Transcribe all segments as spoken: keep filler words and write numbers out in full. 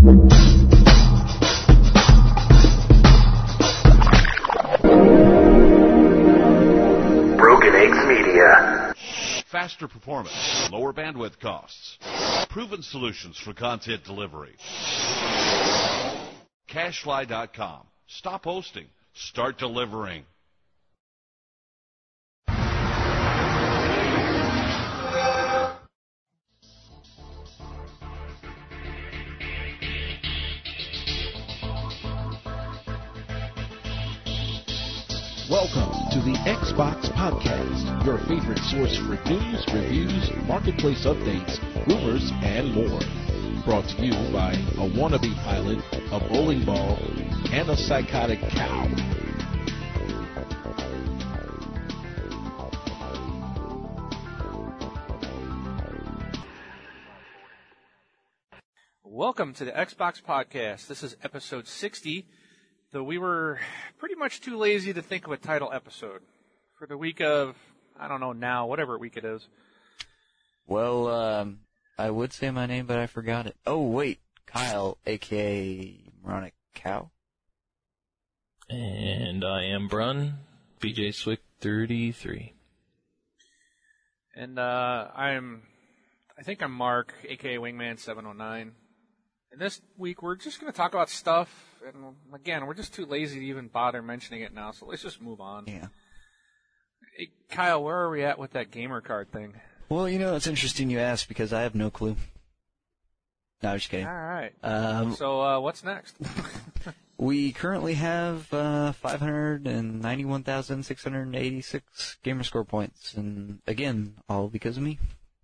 Broken Eggs Media. Faster performance, lower bandwidth costs, proven solutions for content delivery. Cashfly dot com. Stop hosting. Start delivering. Welcome to the Xbox Podcast, your favorite source for news, reviews, marketplace updates, rumors, and more. Brought to you by a wannabe pilot, a bowling ball, and a psychotic cow. Welcome to the Xbox Podcast. This is episode sixty. Though we were pretty much too lazy to think of a title episode for the week of, I don't know now, whatever week it is. Well, um, I would say my name, but I forgot it. Oh, wait, Kyle, a k a. Moronic Cow. And I am Brun, B J Swick thirty-three. And uh, I'm, I think I'm Mark, a k a. Wingman seven oh nine. And this week we're just going to talk about stuff, and again, we're just too lazy to even bother mentioning it now, so let's just move on. Yeah. Hey, Kyle, where are we at with that gamer card thing? Well, you know, it's interesting you ask because I have no clue. No, I'm just kidding. All right. Um, so uh, what's next? we currently have uh, five hundred ninety-one thousand six hundred eighty-six gamer score points, and again, all because of me.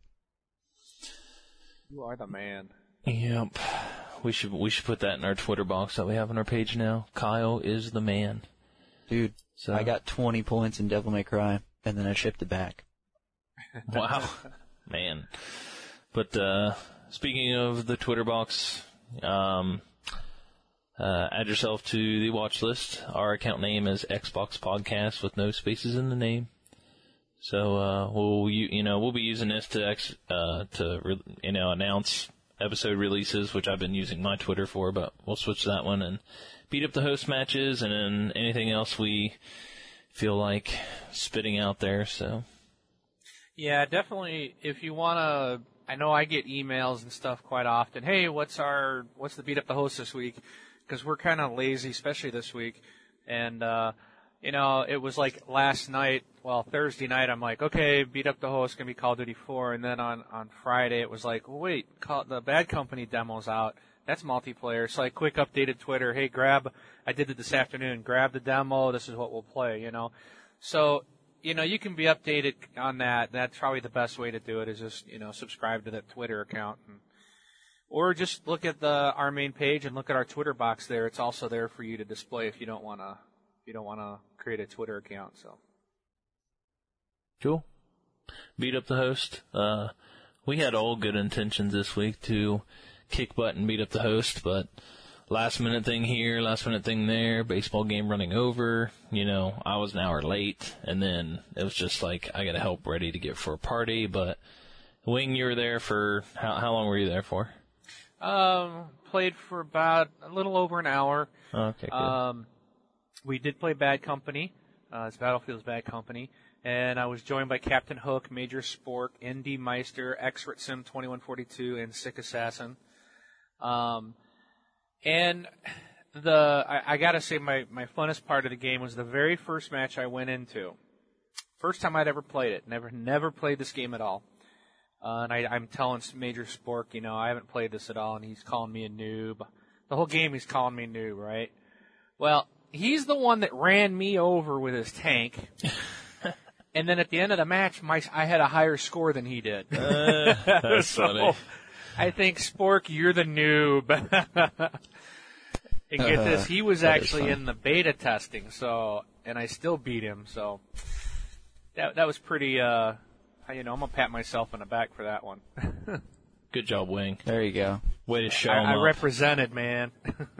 You are the man. Yep. We should we should put that in our Twitter box that we have on our page now. Kyle is the man. Dude, so I got twenty points in Devil May Cry, and then I shipped it back. Wow. Man. But uh, speaking of the Twitter box, um, uh, add yourself to the watch list. Our account name is Xbox Podcast with no spaces in the name. So uh, we'll you, you know we'll be using this to ex, uh, to re, you know announce episode releases, which I've been using my Twitter for, but we'll switch that one and beat up the host matches and then anything else we feel like spitting out there. So yeah, definitely. If you want to, I know I get emails and stuff quite often. Hey, what's our what's the beat up the host this week? Because we're kind of lazy, especially this week. And uh, you know, it was like last night. Well, Thursday night, I'm like, okay, beat up the host, gonna be Call of Duty four, and then on, on Friday, it was like, well, wait, call, the Bad Company demo's out. That's multiplayer. So I quick updated Twitter, hey, grab, I did it this afternoon, grab the demo, this is what we'll play, you know. So, you know, you can be updated on that. That's probably the best way to do it is just, you know, subscribe to that Twitter account. And, or just look at the our main page and look at our Twitter box there. It's also there for you to display if you don't want to, if you don't want to create a Twitter account, so. Cool. Beat up the host. Uh, we had all good intentions this week to kick butt and beat up the host, but last minute thing here, last minute thing there, baseball game running over, you know, I was an hour late, and then it was just like, I gotta help ready to get for a party, but Wing, you were there for, how, how long were you there for? Um, played for about a little over an hour. Okay, cool. Um, we did play Bad Company. Uh, it's Battlefield's Bad Company. And I was joined by Captain Hook, Major Spork, N D Meister, X-Rit Sim twenty-one forty-two, and Sick Assassin. Um, and the I, I gotta say my, my funnest part of the game was the very first match I went into. First time I'd ever played it. Never never played this game at all. Uh, and I, I'm telling Major Spork, you know, I haven't played this at all, and he's calling me a noob. The whole game he's calling me a noob, right? Well, he's the one that ran me over with his tank. And then at the end of the match, my I had a higher score than he did. Uh, that's so funny. I think, Spork, you're the noob. And get this, he was actually in the beta testing, so, and I still beat him, so that that was pretty, uh, you know, I'm gonna pat myself on the back for that one. Good job, Wing. There you go. Way to show I, him I up. represented, man.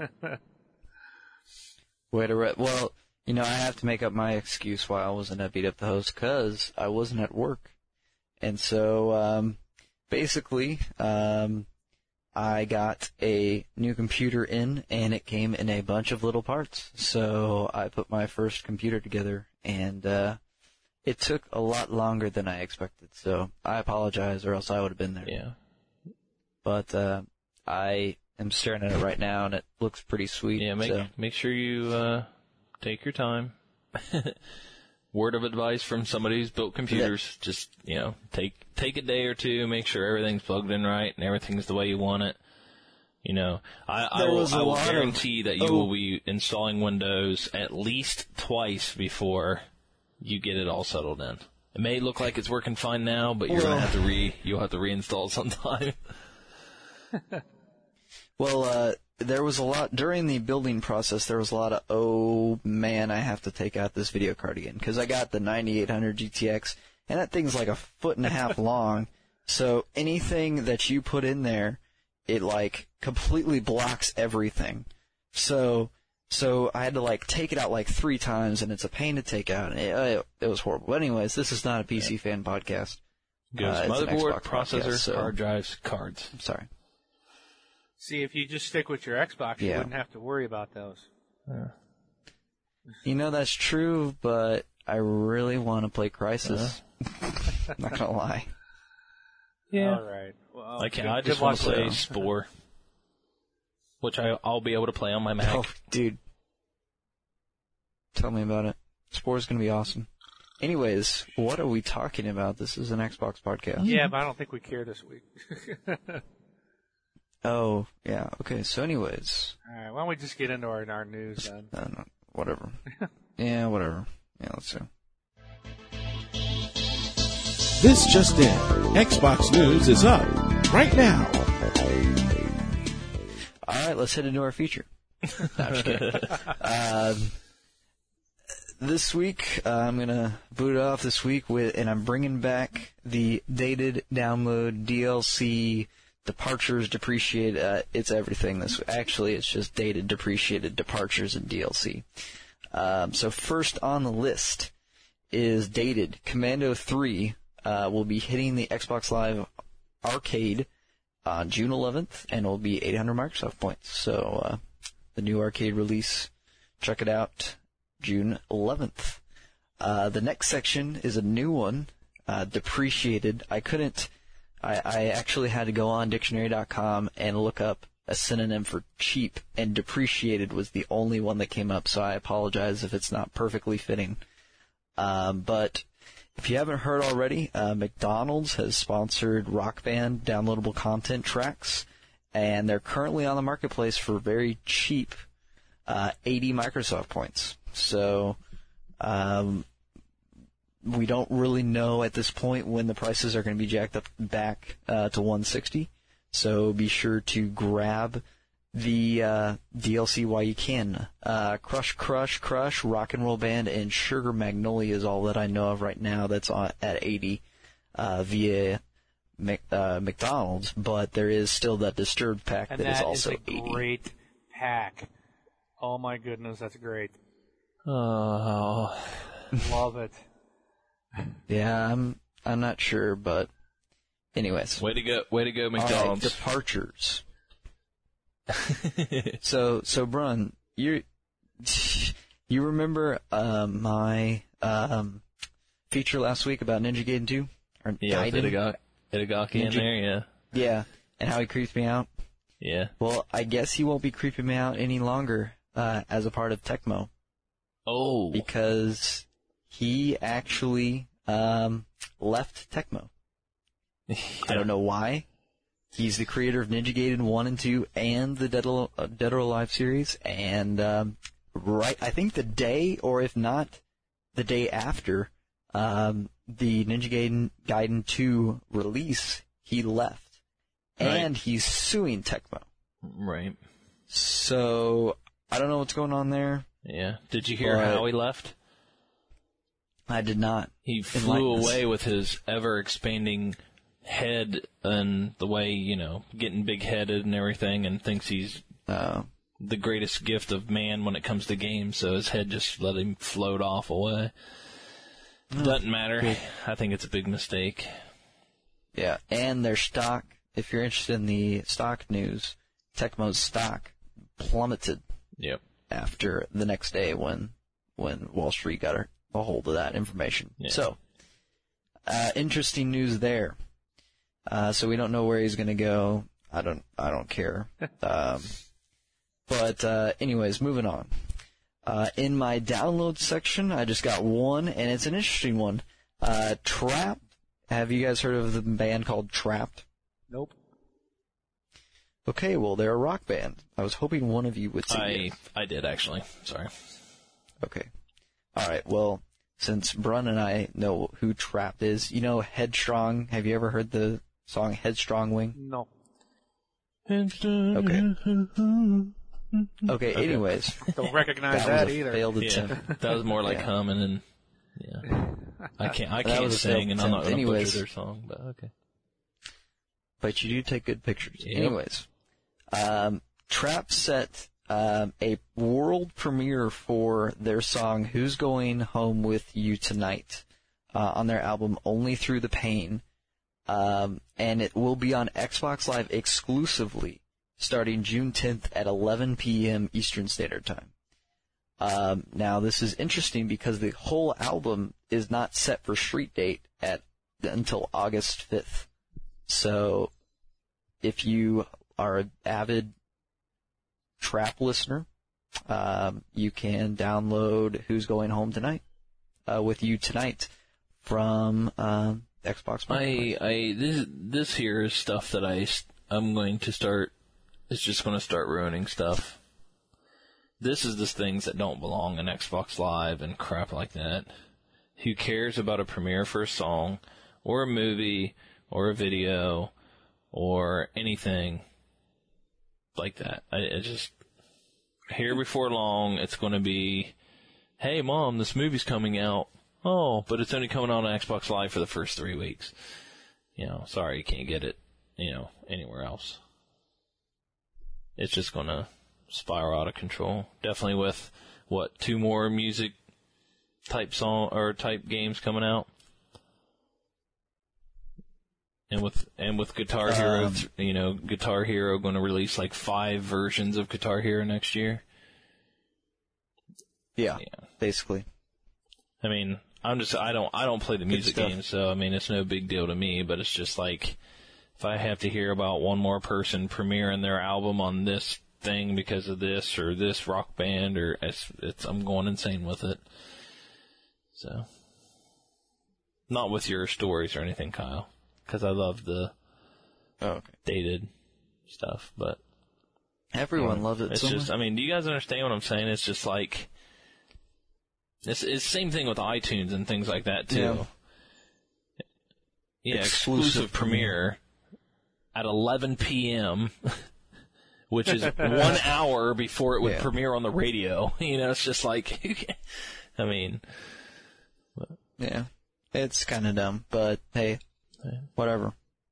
Way to re- well, you know, I have to make up my excuse why I wasn't at Beat Up the Host because I wasn't at work. And so, um, basically, um, I got a new computer in, and it came in a bunch of little parts. So I put my first computer together, and uh, it took a lot longer than I expected. So I apologize, or else I would have been there. Yeah. But uh, I am staring at it right now, and it looks pretty sweet. Yeah, make so. make sure you uh, take your time. Word of advice from somebody who's built computers: just you know, take take a day or two, make sure everything's plugged in right and everything's the way you want it. You know, I, I will, I will guarantee of, that you oh. will be installing Windows at least twice before you get it all settled in. It may look like it's working fine now, but you're well, gonna have to re you'll have to reinstall sometime. Well, uh, there was a lot, during the building process, there was a lot of, oh man, I have to take out this video card again, because I got the ninety-eight hundred G T X, and that thing's like a foot and a half long, so anything that you put in there, it like completely blocks everything. So, so I had to like take it out like three times, and it's a pain to take out, and it, it, it was horrible. But anyways, this is not a P C yeah. fan podcast. Goes uh, motherboard, processor, podcast, so. hard drives, cards. I'm sorry. See, if you just stick with your Xbox, you yeah. wouldn't have to worry about those. Yeah. You know, that's true, but I really want to play Crysis. Uh-huh. Not gonna lie. Yeah. All right. Well, I can't. I just want to play Spore, which I, I'll be able to play on my Mac. Oh, dude. Tell me about it. Spore's gonna be awesome. Anyways, what are we talking about? This is an Xbox podcast. Yeah, but I don't think we care this week. Oh, yeah. Okay, so anyways. All right, why don't we just get into our, our news then? Uh, no, whatever. yeah, whatever. Yeah, let's do. This just in. Xbox News is up right now. All right, let's head into our feature. No, I'm just kidding. um, this week, uh, I'm going to boot it off this week, with, and I'm bringing back the dated download D L C departures, depreciated, uh, it's everything this actually it's just dated, depreciated departures and D L C. Um, so first on the list is dated. Commando three uh, will be hitting the Xbox Live Arcade on June eleventh, and will be eight hundred Microsoft points. So uh, the new arcade release, check it out, June eleventh. Uh, the next section is a new one, uh, depreciated. I couldn't I, I actually had to go on dictionary dot com and look up a synonym for cheap, and depreciated was the only one that came up, so I apologize if it's not perfectly fitting. Um, but if you haven't heard already, uh, McDonald's has sponsored Rock Band downloadable content tracks, and they're currently on the marketplace for very cheap, uh, eighty Microsoft points. So, um... we don't really know at this point when the prices are going to be jacked up back uh, to one hundred sixty. So be sure to grab the uh, D L C while you can. Uh, Crush, Crush, Crush, Rock and Roll Band, and Sugar Magnolia is all that I know of right now that's on, at eighty uh, via Mc, uh, McDonald's. But there is still that Disturbed pack and that, that is also is a eighty. Great pack. Oh my goodness, that's great. Oh, love it. Yeah, I'm I'm not sure, but anyways. Way to go, way to go, McDonald's. Right, departures. so so Brun, you you remember uh, my um, feature last week about Ninja Gaiden two? Or yeah, Gaiden? Itagaki, Itagaki in there, yeah. Yeah, and how he creeps me out. Yeah. Well, I guess he won't be creeping me out any longer uh, as a part of Tecmo. Oh. Because he actually um, left Tecmo. Yeah. I don't know why. He's the creator of Ninja Gaiden one and two and the Dead or, uh, Dead or Alive series. And um, right, I think the day, or if not the day after um, the Ninja Gaiden, Gaiden two release, he left. Right. And he's suing Tecmo. Right. So, I don't know what's going on there. Yeah. Did you hear how he left? I did not. He flew away with his ever-expanding head and the way, you know, getting big-headed and everything, and thinks he's uh, the greatest gift of man when it comes to games, so his head just let him float off away. Oh, Doesn't matter. Good. I think it's a big mistake. Yeah, and their stock if you're interested in the stock news, Tecmo's stock plummeted. Yep. After the next day when when Wall Street got a, a hold of that information. Yeah. So, uh, interesting news there. Uh, so we don't know where he's going to go. I don't I don't care. um, but uh, anyways, moving on. Uh, in my download section, I just got one, and it's an interesting one. Uh, Trapped. Have you guys heard of the band called Trapped? Nope. Okay, well, they're a rock band. I was hoping one of you would see I it. I did, actually. Sorry. Okay. All right, well, since Brun and I know who Trapped is, you know Headstrong. Have you ever heard the song Headstrong Wing? No. Okay. Okay, anyways. Don't recognize that that, was a either. failed Yeah, attempt. that was more like Yeah. humming and, yeah. I can't, I That can't was a sing, failed and I'm not attempt. going to Anyways. butcher their song, but okay. But you do take good pictures. Yep. Anyways, um, Trapped set um, a world premiere for their song "Who's Going Home with You Tonight" uh, on their album "Only Through the Pain," um, and it will be on Xbox Live exclusively starting June tenth at eleven p.m. Eastern Standard Time. Um, now, this is interesting because the whole album is not set for street date at until August fifth. So, if you are an avid Trap listener, um, you can download "Who's Going Home Tonight" uh, with You Tonight from um, Xbox One. I, I, this, this here is stuff that I, I'm going to start, it's just going to start ruining stuff. This is the things that don't belong in Xbox Live and crap like that. Who cares about a premiere for a song, or a movie, or a video, or anything like that? I, I just, here before long, it's going to be, hey Mom, this movie's coming out. Oh, but it's only coming out on Xbox Live for the first three weeks. You know, sorry, you can't get it, you know, anywhere else. It's just going to spiral out of control. Definitely with, what, two more music type song or type games coming out. And with and with Guitar Hero, Um, you know, Guitar Hero going to release like five versions of Guitar Hero next year. Yeah, Yeah. basically. I mean, I'm just I don't I don't play the music stuff. games, so I mean it's no big deal to me. But it's just like if I have to hear about one more person premiering their album on this thing because of this or this rock band, or it's, it's I'm going insane with it. So, not with your stories or anything, Kyle, because I love the Oh, okay. dated stuff, but Everyone loves it it's so just, much. I mean, do you guys understand what I'm saying? It's just like, it's it's the same thing with iTunes and things like that too. Yeah. Yeah, Exclusive exclusive, premiere at eleven p.m., which is one hour before it would Yeah. premiere on the radio. You know, it's just like, I mean, Yeah, it's kind of dumb, but hey, whatever.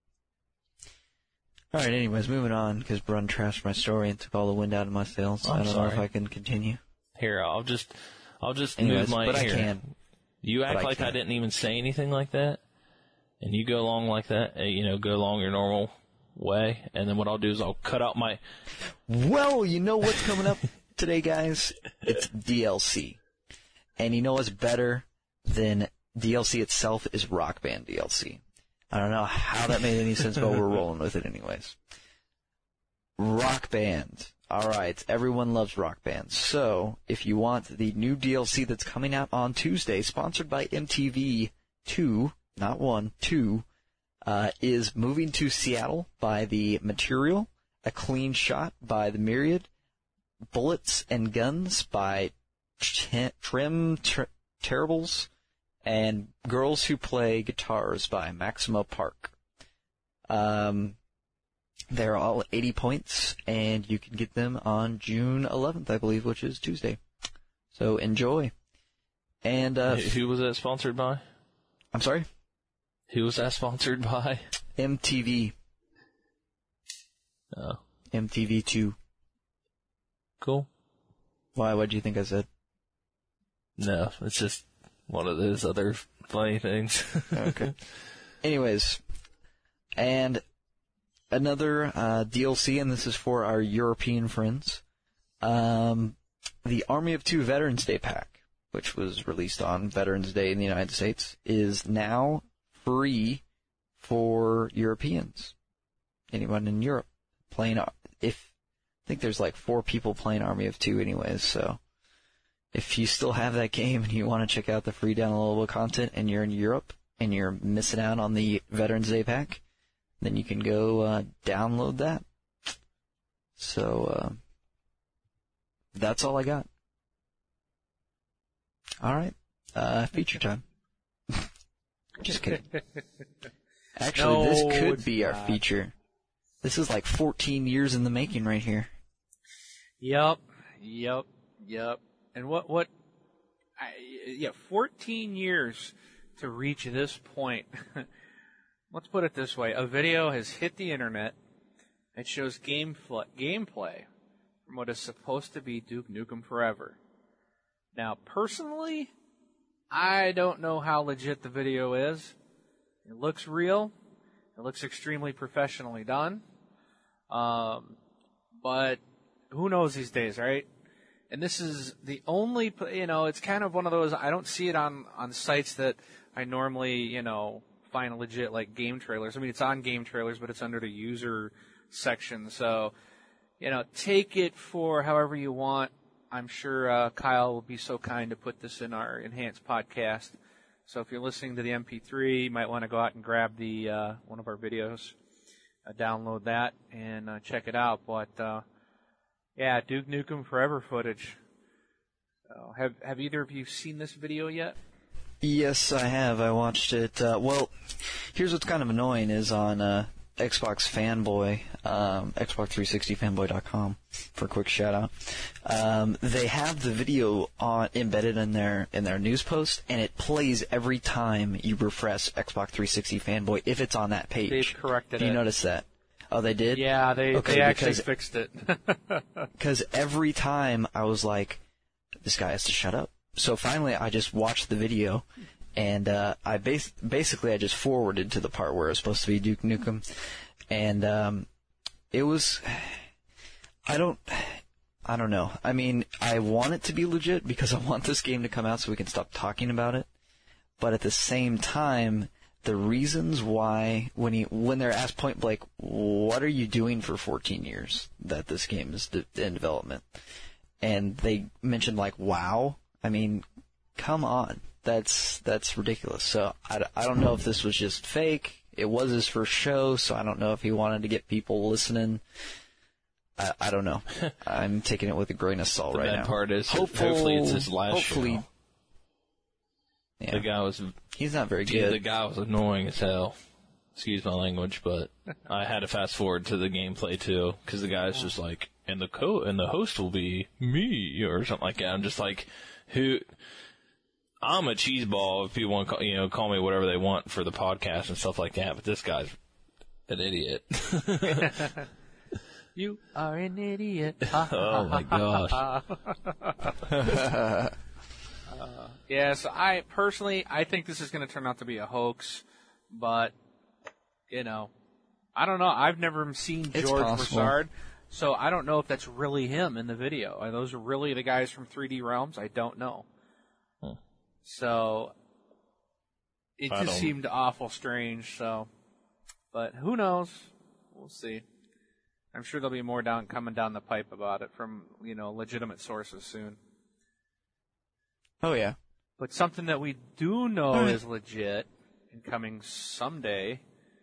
All right, anyways, moving on, because Brun trashed my story and took all the wind out of my sails. I'm I don't know if sorry. I can continue. here, I'll just, I'll just Anyways, move my but I here. can. You act But I like I can. didn't even say anything like that, and you go along like that, uh, you know, go along your normal way, and then what I'll do is I'll cut out my, Well, you know what's coming up today, guys? It's D L C. And you know what's better than D L C itself is Rock Band D L C. I don't know how that made any sense, but we're rolling with it anyways. Rock Band. Alright, everyone loves Rock Band. So, if you want the new D L C that's coming out on Tuesday, sponsored by M T V two, not one, two, uh, is Moving to Seattle by The Material, A Clean Shot by The Myriad, Bullets and Guns by Ch- Trim Ter- Terribles, and Girls Who Play Guitars by Maximo Park. Um, they're all eighty points, and you can get them on June eleventh, I believe, which is Tuesday. So enjoy. And, uh, who was that sponsored by? I'm sorry? Who was that sponsored by? M T V. Oh, M T V two. cool. Why, what do you think I said? No, it's just one of those other funny things. Okay. Anyways, and another uh, D L C, and this is for our European friends. Um, the Army of Two Veterans Day pack, which was released on Veterans Day in the United States, is now free for Europeans. Anyone in Europe playing, if I think there's like four people playing Army of Two anyways, so if you still have that game and you want to check out the free downloadable content and you're in Europe and you're missing out on the Veterans Day pack, then you can go uh, download that. So uh, that's all I got. All right, uh, feature time. Just kidding. Actually, No, this could it's be our not. feature. This is like fourteen years in the making right here. Yep, yep, yep. And what, what, I, yeah, fourteen years to reach this point. Let's put it this way. A video has hit the internet. It shows game gameplay from what is supposed to be Duke Nukem Forever. Now, personally, I don't know how legit the video is. It looks real. It looks extremely professionally done. Um, but who knows these days, right? And this is the only, you know, it's kind of one of those, I don't see it on, on sites that I normally, you know, find legit, like game trailers. I mean, it's on game trailers, but it's under the user section. So, you know, take it for however you want. I'm sure uh, Kyle will be so kind to put this in our enhanced podcast. So if you're listening to the M P three, you might want to go out and grab the uh, one of our videos, uh, download that, and uh, check it out. But uh, yeah, Duke Nukem Forever footage. Uh, have Have either of you seen this video yet? Yes, I have. I watched it. Uh, well, here's what's kind of annoying is on uh, Xbox Fanboy, um, Xbox three sixty fanboy dot com for a quick shout out. Um, they have the video on embedded in their in their news post, and it plays every time you refresh Xbox three sixty Fanboy if it's on that page. They've corrected Do you it. notice that? Oh, they did? Yeah, they Okay, they actually because- fixed it. Because every time I was like, this guy has to shut up. So finally, I just watched the video, and uh, I bas- basically I just forwarded to the part where it was supposed to be Duke Nukem, and um, it was. I don't. I don't know. I mean, I want it to be legit because I want this game to come out so we can stop talking about it. But at the same time, the reasons why, when he when they're asked point blank, what are you doing for fourteen years that this game is de- in development, and they mentioned like, wow. I mean, come on. That's that's ridiculous. So I, I don't know if this was just fake. It was his first show, so I don't know if he wanted to get people listening. I, I don't know. I'm taking it with a grain of salt The right bad now. part is, Hopeful- hopefully it's his last hopefully, show. Yeah. The guy was He's not very Dude, good. the guy was annoying as hell. Excuse my language, but I had to fast forward to the gameplay too, because the guy's just like, and the co and the host will be me or something like that. I'm just like, who? I'm a cheeseball if people want to call, you know, call me whatever they want for the podcast and stuff like that. But this guy's an idiot. You are an idiot. Oh my gosh. uh, yeah, so I personally, I think this is going to turn out to be a hoax, but you know, I don't know. I've never seen It's George possible. Broussard, so I don't know if that's really him in the video. Are those really the guys from three D Realms? I don't know. Hmm. So it I just don't- seemed awful strange. So, but who knows? We'll see. I'm sure there'll be more down coming down the pipe about it from, you know, legitimate sources soon. Oh yeah. But something that we do know All right. is legit and coming someday,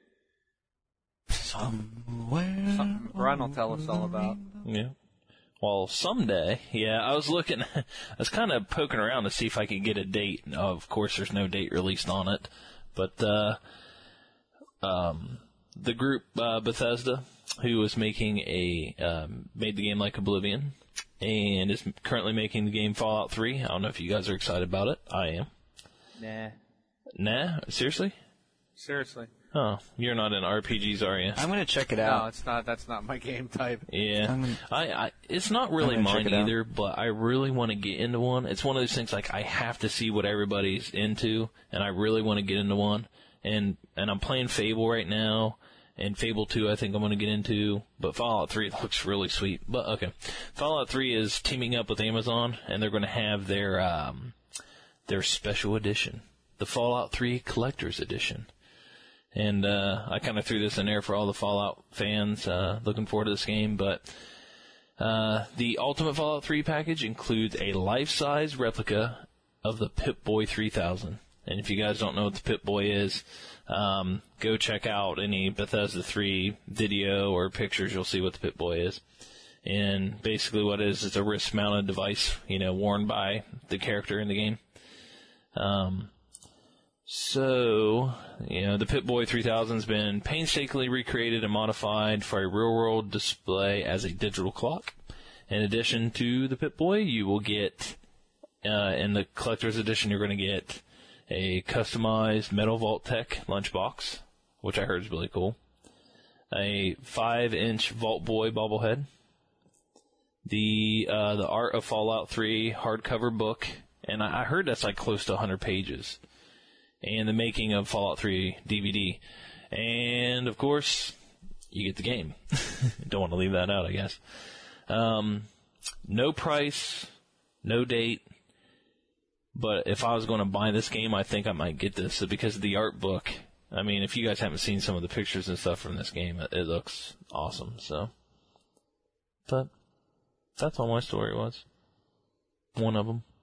Somewhere. something Brun will tell us all about. Yeah. Well, someday, yeah, I was looking, I was kind of poking around to see if I could get a date. Of course, there's no date released on it, but, uh, um, the group, uh, Bethesda, who was making a, um, made the game like Oblivion, and is currently making the game Fallout three. I don't know if you guys are excited about it. I am. Nah. Nah? Seriously? Seriously. Oh, you're not in R P Gs, are you? I'm gonna check it No, out. it's not. That's not my game type. Yeah, I'm gonna- I, I, it's not really I'm gonna mine check it out. either, but I really want to get into one. It's one of those things like I have to see what everybody's into, and I really want to get into one. And and I'm playing Fable right now, And Fable two, I think I'm going to get into, but Fallout three looks really sweet. But okay, Fallout three is teaming up with Amazon, and they're going to have their um, their special edition, the Fallout three Collector's Edition. And uh, I kind of threw this in there for all the Fallout fans uh, looking forward to this game. But uh, the Ultimate Fallout three package includes a life-size replica of the Pip-Boy three thousand. And if you guys don't know what the Pip-Boy is, um, go check out any Bethesda three video or pictures. You'll see what the Pip-Boy is. And basically what it is is a wrist-mounted device, you know, worn by the character in the game. Um, so, you know, the Pip-Boy three thousand has been painstakingly recreated and modified for a real-world display as a digital clock. In addition to the Pip-Boy, you will get, uh, in the Collector's Edition, you're going to get a customized Metal Vault Tech lunchbox, which I heard is really cool. A five-inch Vault Boy bobblehead. The uh, the Art of Fallout three hardcover book, and I, I heard that's like close to one hundred pages. And the Making of Fallout three D V D. And, of course, you get the game. Don't want to leave that out, I guess. Um, no price, no date. But if I was going to buy this game, I think I might get this because of the art book. I mean, if you guys haven't seen some of the pictures and stuff from this game, it, it looks awesome. So, but that's all my story was. One of them.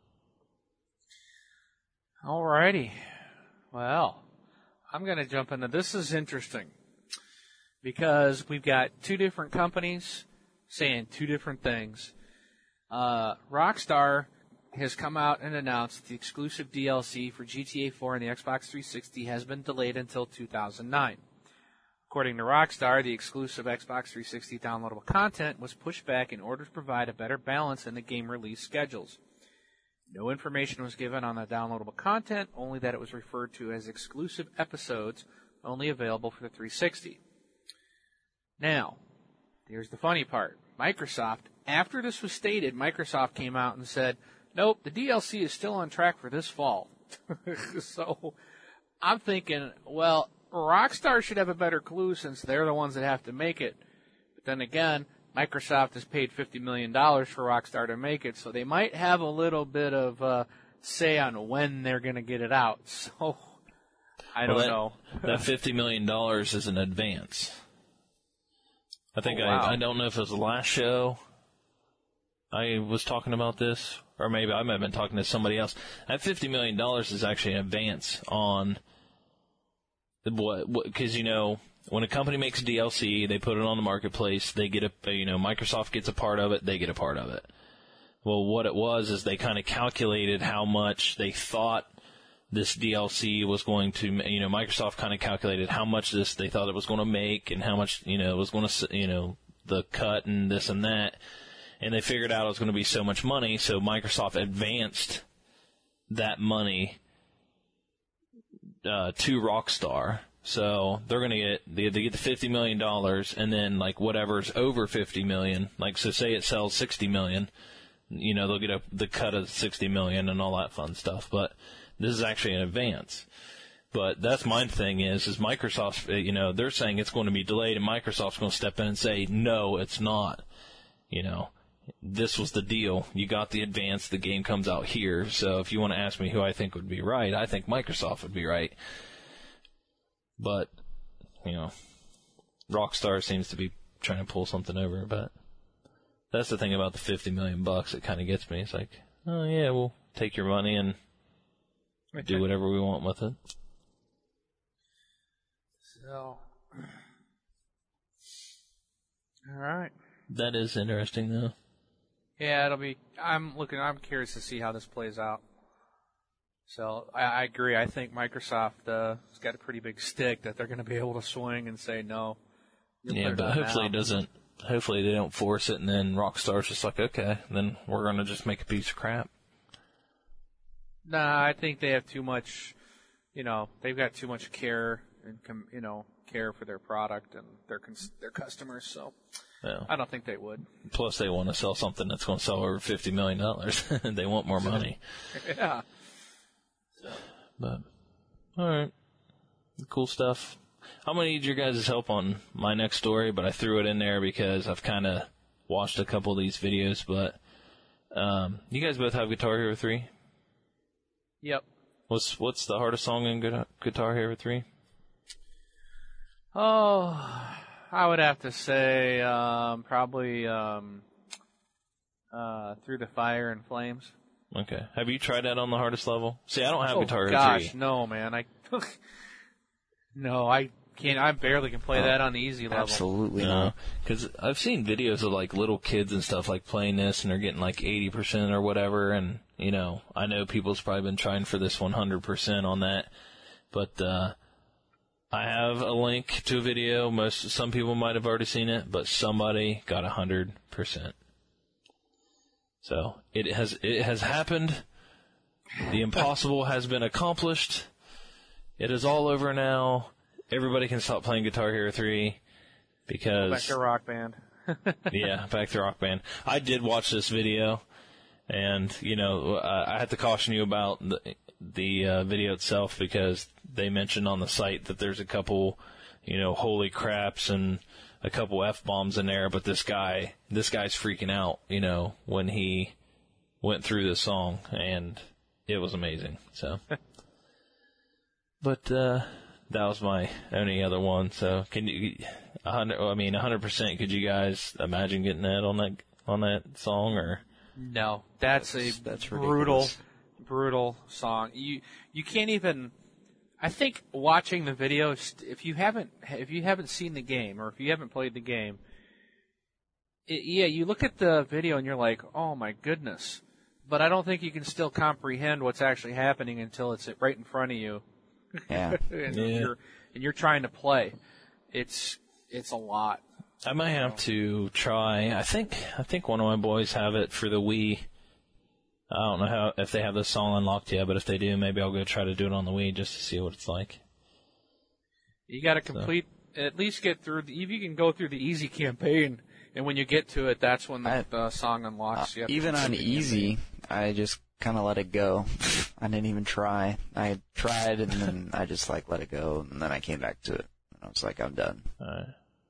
Alrighty. Well, I'm going to jump into this. Is interesting because we've got two different companies saying two different things. Uh, Rockstar has come out and announced that the exclusive D L C for G T A four and the Xbox three sixty has been delayed until two thousand nine. According to Rockstar, the exclusive Xbox three sixty downloadable content was pushed back in order to provide a better balance in the game release schedules. No information was given on the downloadable content, only that it was referred to as exclusive episodes only available for the three sixty. Now, here's the funny part. Microsoft, after this was stated, Microsoft came out and said, nope, the D L C is still on track for this fall. So I'm thinking, well, Rockstar should have a better clue since they're the ones that have to make it. But then again, Microsoft has paid fifty million dollars for Rockstar to make it, so they might have a little bit of uh, say on when they're going to get it out. So I don't well, that, know. That fifty million dollars is an advance. I think oh, wow. I, I don't know if it was the last show I was talking about this, or maybe I might have been talking to somebody else. That fifty million dollars is actually an advance on what, because, you know, when a company makes a D L C, they put it on the marketplace, they get a, you know, Microsoft gets a part of it, they get a part of it. Well, what it was is they kind of calculated how much they thought this D L C was going to, you know, Microsoft kind of calculated how much this they thought it was going to make and how much, you know, it was going to, you know, the cut and this and that. And they figured out it was going to be so much money, so Microsoft advanced that money uh, to Rockstar. So they're going to get they, they get the fifty million dollars, and then like whatever's over fifty million dollars, like so say it sells sixty million dollars, you know, they'll get a, the cut of sixty million dollars and all that fun stuff. But this is actually an advance. But that's my thing is, is Microsoft, you know, they're saying it's going to be delayed, and Microsoft's going to step in and say, no, it's not. You know, this was the deal. You got the advance. The game comes out here. So if you want to ask me who I think would be right, I think Microsoft would be right. But, you know, Rockstar seems to be trying to pull something over. But that's the thing about the fifty million bucks. It kind of gets me. It's like, oh yeah, we'll take your money and do whatever we want with it. So, all right. That is interesting, though. Yeah, it'll be. I'm looking. I'm curious to see how this plays out. So I, I agree. I think Microsoft uh, has got a pretty big stick that they're going to be able to swing and say no. Yeah, but hopefully it doesn't. Hopefully they don't force it, and then Rockstar's just like, okay, then we're going to just make a piece of crap. Nah, I think they have too much. You know, they've got too much care and you know care for their product and their cons- their customers. So. Yeah. I don't think they would. Plus, they want to sell something that's going to sell over fifty million dollars. They want more money. Yeah. But, all right. Cool stuff. I'm going to need your guys' help on my next story, but I threw it in there because I've kind of watched a couple of these videos. But um, you guys both have Guitar Hero three? Yep. What's what's the hardest song in Gu- Guitar Hero three? Oh, I would have to say um, probably um, uh, Through the Fire and Flames. Okay. Have you tried that on the hardest level? See, I don't have oh, Guitar Hero gosh, three. no, man. I no, I can't. I barely can play Oh, that on the easy level. Absolutely No, not. because I've seen videos of like little kids and stuff like playing this, and they're getting like eighty percent or whatever. And you know, I know people's probably been trying for this one hundred percent on that, but uh, I have a link to a video. Most some people might have already seen it, but somebody got one hundred percent. So it has it has happened. The impossible has been accomplished. It is all over now. Everybody can stop playing Guitar Hero three because Back to Rock Band. yeah, back to Rock Band. I did watch this video, and you know uh, I have to caution you about the, the uh, video itself because they mentioned on the site that there's a couple, you know, holy craps and a couple F-bombs in there, but this guy, this guy's freaking out, you know, when he went through the song, and it was amazing, so. But, uh, that was my only other one, so can you, a hundred, I mean, a hundred percent, could you guys imagine getting that on that, on that song, or? No, that's, That's- a that's brutal, ridiculous. brutal song. You you can't even. I think watching the video, if you haven't if you haven't seen the game or if you haven't played the game, it, yeah, you look at the video and you're like, oh my goodness. But I don't think you can still comprehend what's actually happening until it's right in front of you, Yeah. and Yeah. you're and you're trying to play. It's it's a lot. I might have to try. I think I think one of my boys have it for the Wii. I don't know how if they have this song unlocked yet, but if they do, maybe I'll go try to do it on the Wii just to see what it's like. You got to complete, at least get through. The, if you can go through the easy campaign, and when you get to it, that's when the, I- the song unlocks. You have to Even on complete the easy, I just kind of let it go. I didn't even try. I tried and then I just like let it go, and then I came back to it. And I was like, I'm done. Alright.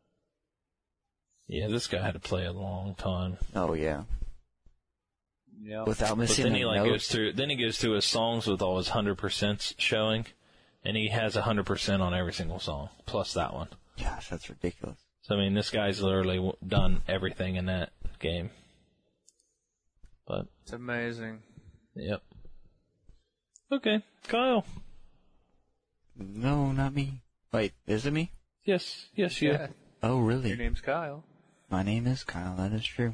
Yeah, this guy had to play a long time. Oh yeah, Yeah. without But missing then a he like note. goes through. Then he goes through his songs with all his hundred percents showing, and he has a hundred percent on every single song plus that one. Gosh, that's ridiculous. So I mean, this guy's literally w- done everything in that game. But It's amazing. yep. Okay, Kyle. No, not me. Wait, is it me? Yes, yes, you. Yeah. Oh, really? Your name's Kyle. My name is Kyle, that is true.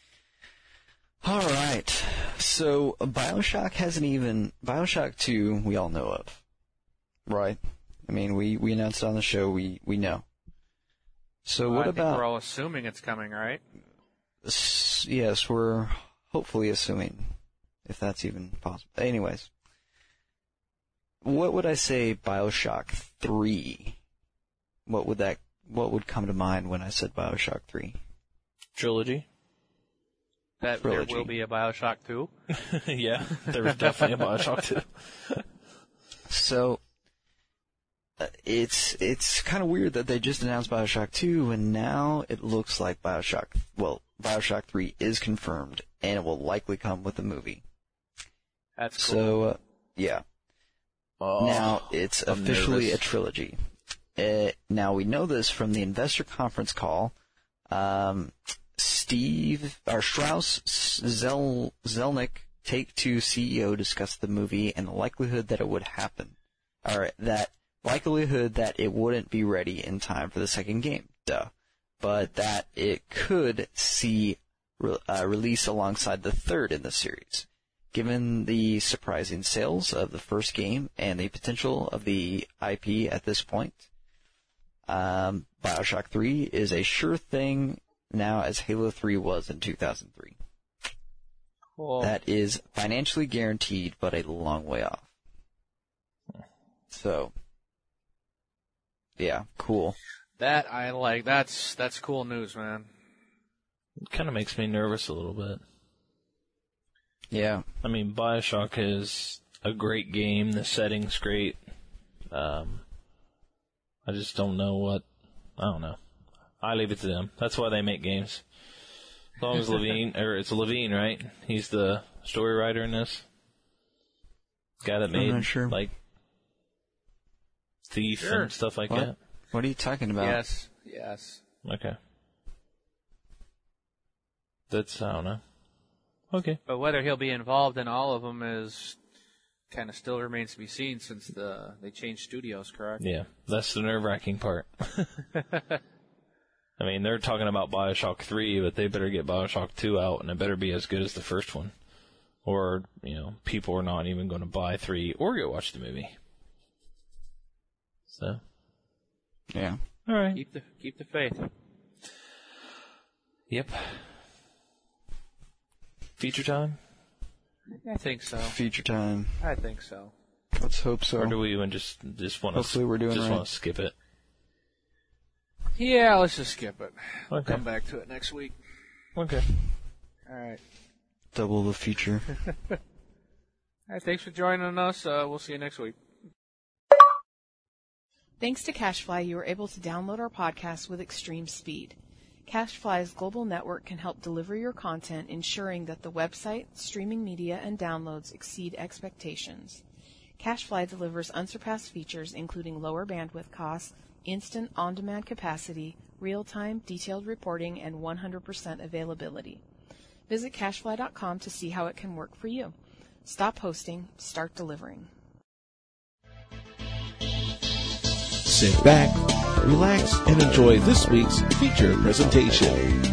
Alright, so Bioshock hasn't even... Bioshock two, we all know of. Right? I mean, we, we announced it on the show, we, we know. So Well, what I think about... we're all assuming it's coming, right? S- yes, we're hopefully assuming, if that's even possible. Anyways, what would I say Bioshock three? What would that... What would come to mind when I said Bioshock three? Trilogy. That Trilogy. there will be a Bioshock two. Yeah, there was definitely a Bioshock two. So, uh, it's it's kind of weird that they just announced Bioshock two, and now it looks like Bioshock, well, Bioshock three is confirmed, and it will likely come with a movie. That's cool. So, uh, yeah. Oh, now, it's I'm officially nervous. a trilogy. Uh, now, we know this from the investor conference call. Um, Steve, or Strauss Zel, Zelnick, Take-Two C E O, discussed the movie and the likelihood that it would happen. Or that likelihood that it wouldn't be ready in time for the second game. Duh. But that it could see re- uh, release alongside the third in the series. Given the surprising sales of the first game and the potential of the I P at this point, um, Bioshock three is a sure thing now as Halo three was in two thousand three. cool. That is financially guaranteed, but a long way off. So, yeah, cool. That I like. That's that's cool news, man. It kind of makes me nervous a little bit. Yeah, I mean, Bioshock is a great game. The setting's great. Um, I just don't know what, I don't know. I leave it to them. That's why they make games. As long as Levine, or it's Levine, right? He's the story writer in this. Guy that made, I'm not sure. like, Thief Sure. and stuff like What? that. What are you talking about? Yes, yes. Okay. That's, I don't know. Okay. But whether he'll be involved in all of them is kind of still remains to be seen since the they changed studios, correct? Yeah, that's the nerve-wracking part. I mean, they're talking about Bioshock three, but they better get Bioshock two out, and it better be as good as the first one. Or, you know, people are not even going to buy three or go watch the movie. So. Yeah. All right. Keep the keep the faith. Yep. Feature time? I think so. Feature time. I think so. Let's hope so. Or do we even just, just want to Hopefully we're doing just right. want to skip it? Yeah, let's just skip it. Okay. Come back to it next week. Okay. All right. Double the feature. All right. Thanks for joining us. Uh, we'll see you next week. Thanks to CacheFly, you are able to download our podcast with extreme speed. CacheFly's global network can help deliver your content, ensuring that the website, streaming media, and downloads exceed expectations. CacheFly delivers unsurpassed features including lower bandwidth costs, instant on-demand capacity, real-time detailed reporting, and one hundred percent availability. Visit cachefly dot com to see how it can work for you. Stop hosting, start delivering. Sit back, relax, and enjoy this week's feature presentation.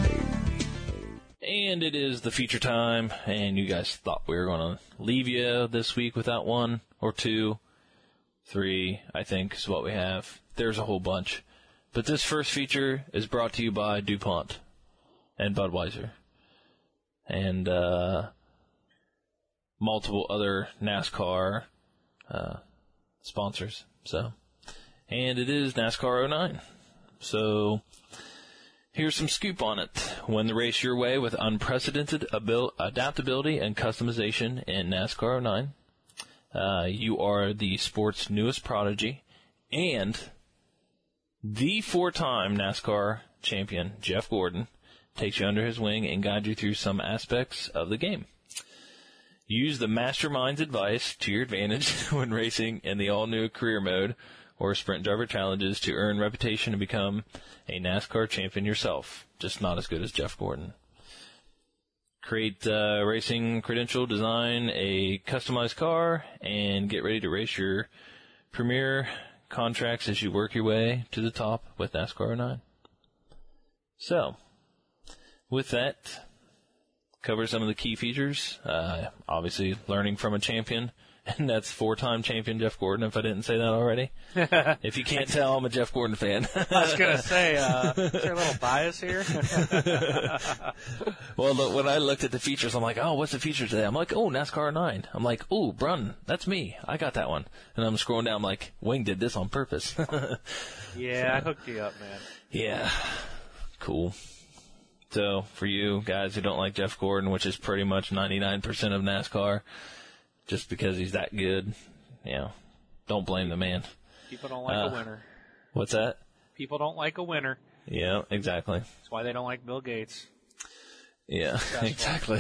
And it is the feature time, and you guys thought we were going to leave you this week without one or two, three, I think is what we have. There's a whole bunch. But this first feature is brought to you by DuPont and Budweiser and uh, multiple other NASCAR uh, sponsors. So, and it is NASCAR oh nine. So here's some scoop on it. Win the race your way with unprecedented abil- adaptability and customization in NASCAR oh nine. Uh, you are the sport's newest prodigy, and the four-time NASCAR champion, Jeff Gordon, takes you under his wing and guides you through some aspects of the game. Use the mastermind's advice to your advantage when racing in the all-new career mode or sprint driver challenges to earn reputation and become a NASCAR champion yourself, just not as good as Jeff Gordon. Create uh, racing credential, design a customized car, and get ready to race your premier contracts as you work your way to the top with NASCAR oh nine. So, with that, cover some of the key features. Uh, obviously, learning from a champion, and that's four-time champion Jeff Gordon, if I didn't say that already. If you can't tell, I'm a Jeff Gordon fan. I was going to say, uh, is there a little bias here? Well, look, when I looked at the features, I'm like, oh, what's the feature today? I'm like, oh, NASCAR nine. I'm like, oh, Brun, that's me. I got that one. And I'm scrolling down, I'm like, Wing did this on purpose. Yeah, I hooked you up, man. Yeah, cool. So, for you guys who don't like Jeff Gordon, which is pretty much ninety-nine percent of NASCAR, just because he's that good, you know, don't blame the man. People don't like Uh, a winner. What's that? People don't like a winner. Yeah, exactly. That's why they don't like Bill Gates. Yeah, exactly.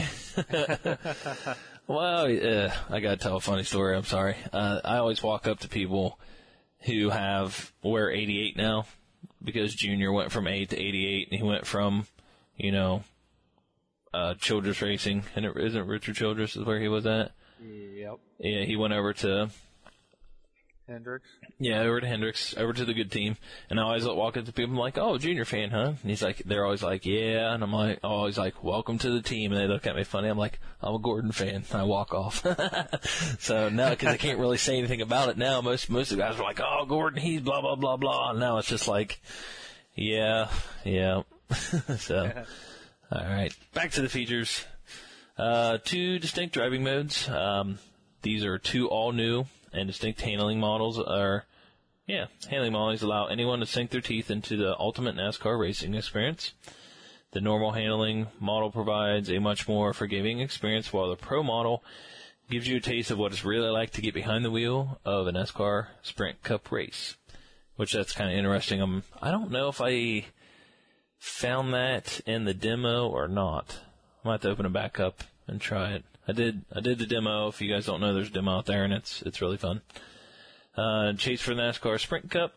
Well, uh, I gotta tell a funny story. I'm sorry. Uh, I always walk up to people who have wear eighty-eight now because Junior went from eight to eighty-eight, and he went from, you know, uh, Childress Racing, and it isn't Richard Childress is where he was at. Yep. Yeah, he went over to. Hendricks. Yeah, over to Hendricks, over to the good team. And I always walk up to people, I'm like, oh, Junior fan, huh? And he's like, they're always like, yeah. And I'm like, always like, welcome to the team. And they look at me funny. I'm like, I'm a Gordon fan. And I walk off. So now, because I can't really say anything about it now, most, most of the guys are like, oh, Gordon, he's blah, blah, blah, blah. And now it's just like, yeah, yeah. So, all right. Back to the features. Uh, two distinct driving modes. Um, these are two all new and distinct handling models are, yeah, handling models allow anyone to sink their teeth into the ultimate NASCAR racing experience. The normal handling model provides a much more forgiving experience, while the Pro model gives you a taste of what it's really like to get behind the wheel of a NASCAR Sprint Cup race. which that's kind of interesting. Um, I don't know if I found that in the demo or not. I might have to open it back up and try it. I did. I did the demo. If you guys don't know, there's a demo out there, and it's it's really fun. Uh, chase for the NASCAR Sprint Cup.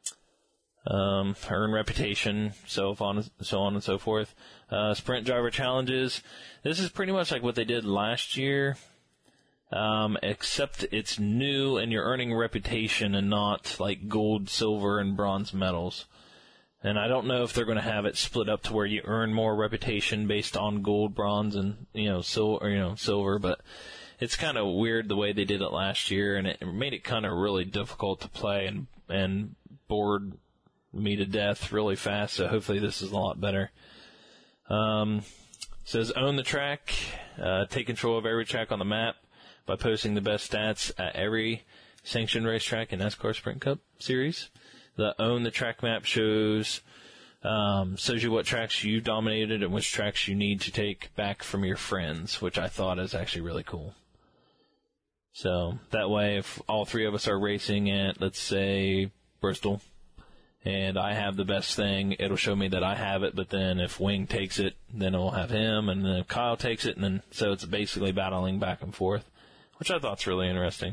Um, earn reputation, so on, so on and so forth. Uh, sprint driver challenges. This is pretty much like what they did last year, um, except it's new and you're earning reputation and not like gold, silver, and bronze medals. And I don't know if they're going to have it split up to where you earn more reputation based on gold, bronze, and you know, sil- or, you know, silver. But it's kind of weird the way they did it last year, and it made it kind of really difficult to play and and bored me to death really fast, so hopefully this is a lot better. Um, says own the track, uh, take control of every track on the map by posting the best stats at every sanctioned racetrack in NASCAR Sprint Cup series. The own the track map shows, um, shows you what tracks you dominated and which tracks you need to take back from your friends, which I thought is actually really cool. So that way, if all three of us are racing at, let's say, Bristol, and I have the best thing, it'll show me that I have it, but then if Wing takes it, then it'll have him, and then if Kyle takes it, and then, so it's basically battling back and forth, which I thought's really interesting.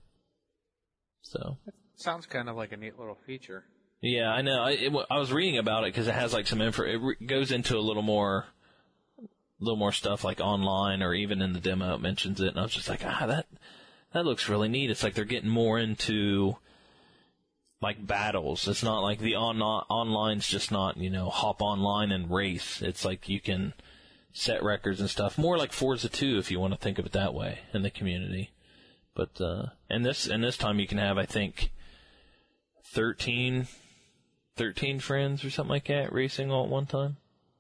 So. Sounds kind of like a neat little feature. Yeah, I know. I, it, I was reading about it because it has like some info. It re- goes into a little more, a little more stuff like online or even in the demo it mentions it, and I was just like, ah, that, that looks really neat. It's like they're getting more into like battles. It's not like the on online's just not, you know, hop online and race. It's like you can set records and stuff. More like Forza two if you want to think of it that way in the community. But uh and this and this time you can have I think thirteen thirteen friends or something like that racing all at one time.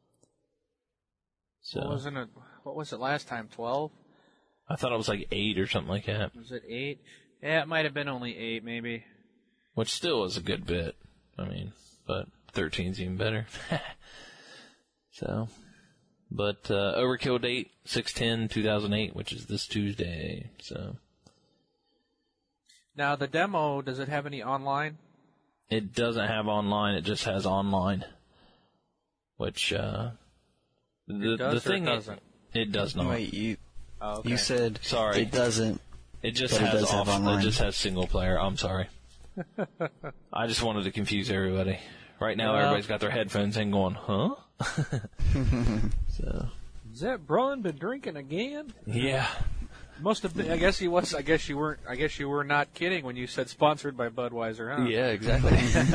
So What wasn't it what was it last time, twelve? I thought it was like eight or something like that. Was it eight? Yeah, it might have been only eight maybe. Which still is a good bit. I mean, but thirteen's even better. So, but uh, Overkill date six ten two thousand eight, which is this Tuesday. So, now the demo, does it have any online? it doesn't have online. It just has online. Which uh, the it does the thing or it doesn't? It, it does not. Wait, you Oh, okay. you said Sorry. it doesn't. It just But it has does have off. online. It just has single player. I'm sorry. I just wanted to confuse everybody. Right now, Well- everybody's got their headphones in, going, "Huh?" So Has that Braun been drinking again? yeah, Must have been. I guess he was. I guess you weren't. I guess you were not kidding when you said sponsored by Budweiser, huh? yeah, exactly.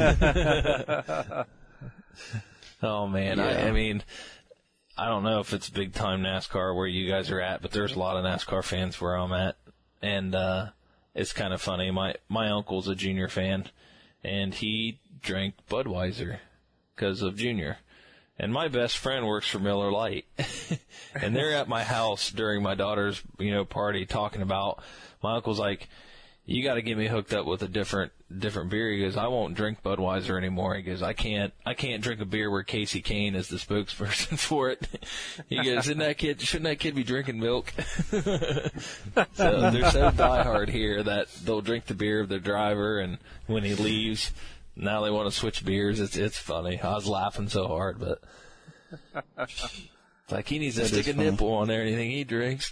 Oh man, I, Yeah. I mean, I don't know if it's big time NASCAR where you guys are at, but there's a lot of NASCAR fans where I'm at, and uh it's kind of funny. My my uncle's a Junior fan, and he drank Budweiser because of Junior. And my best friend works for Miller Lite, and they're at my house during my daughter's, you know, party talking about. My uncle's like, "You got to get me hooked up with a different different beer." He goes, "I won't drink Budweiser anymore." He goes, "I can't I can't drink a beer where Casey Kane is the spokesperson for it." He goes, "Isn't that kid? Shouldn't that kid be drinking milk?" So they're so diehard here that they'll drink the beer of their driver, and when he leaves, now they want to switch beers. It's it's funny. I was laughing so hard, but it's like he needs to That stick is a funny. nipple on anything he drinks.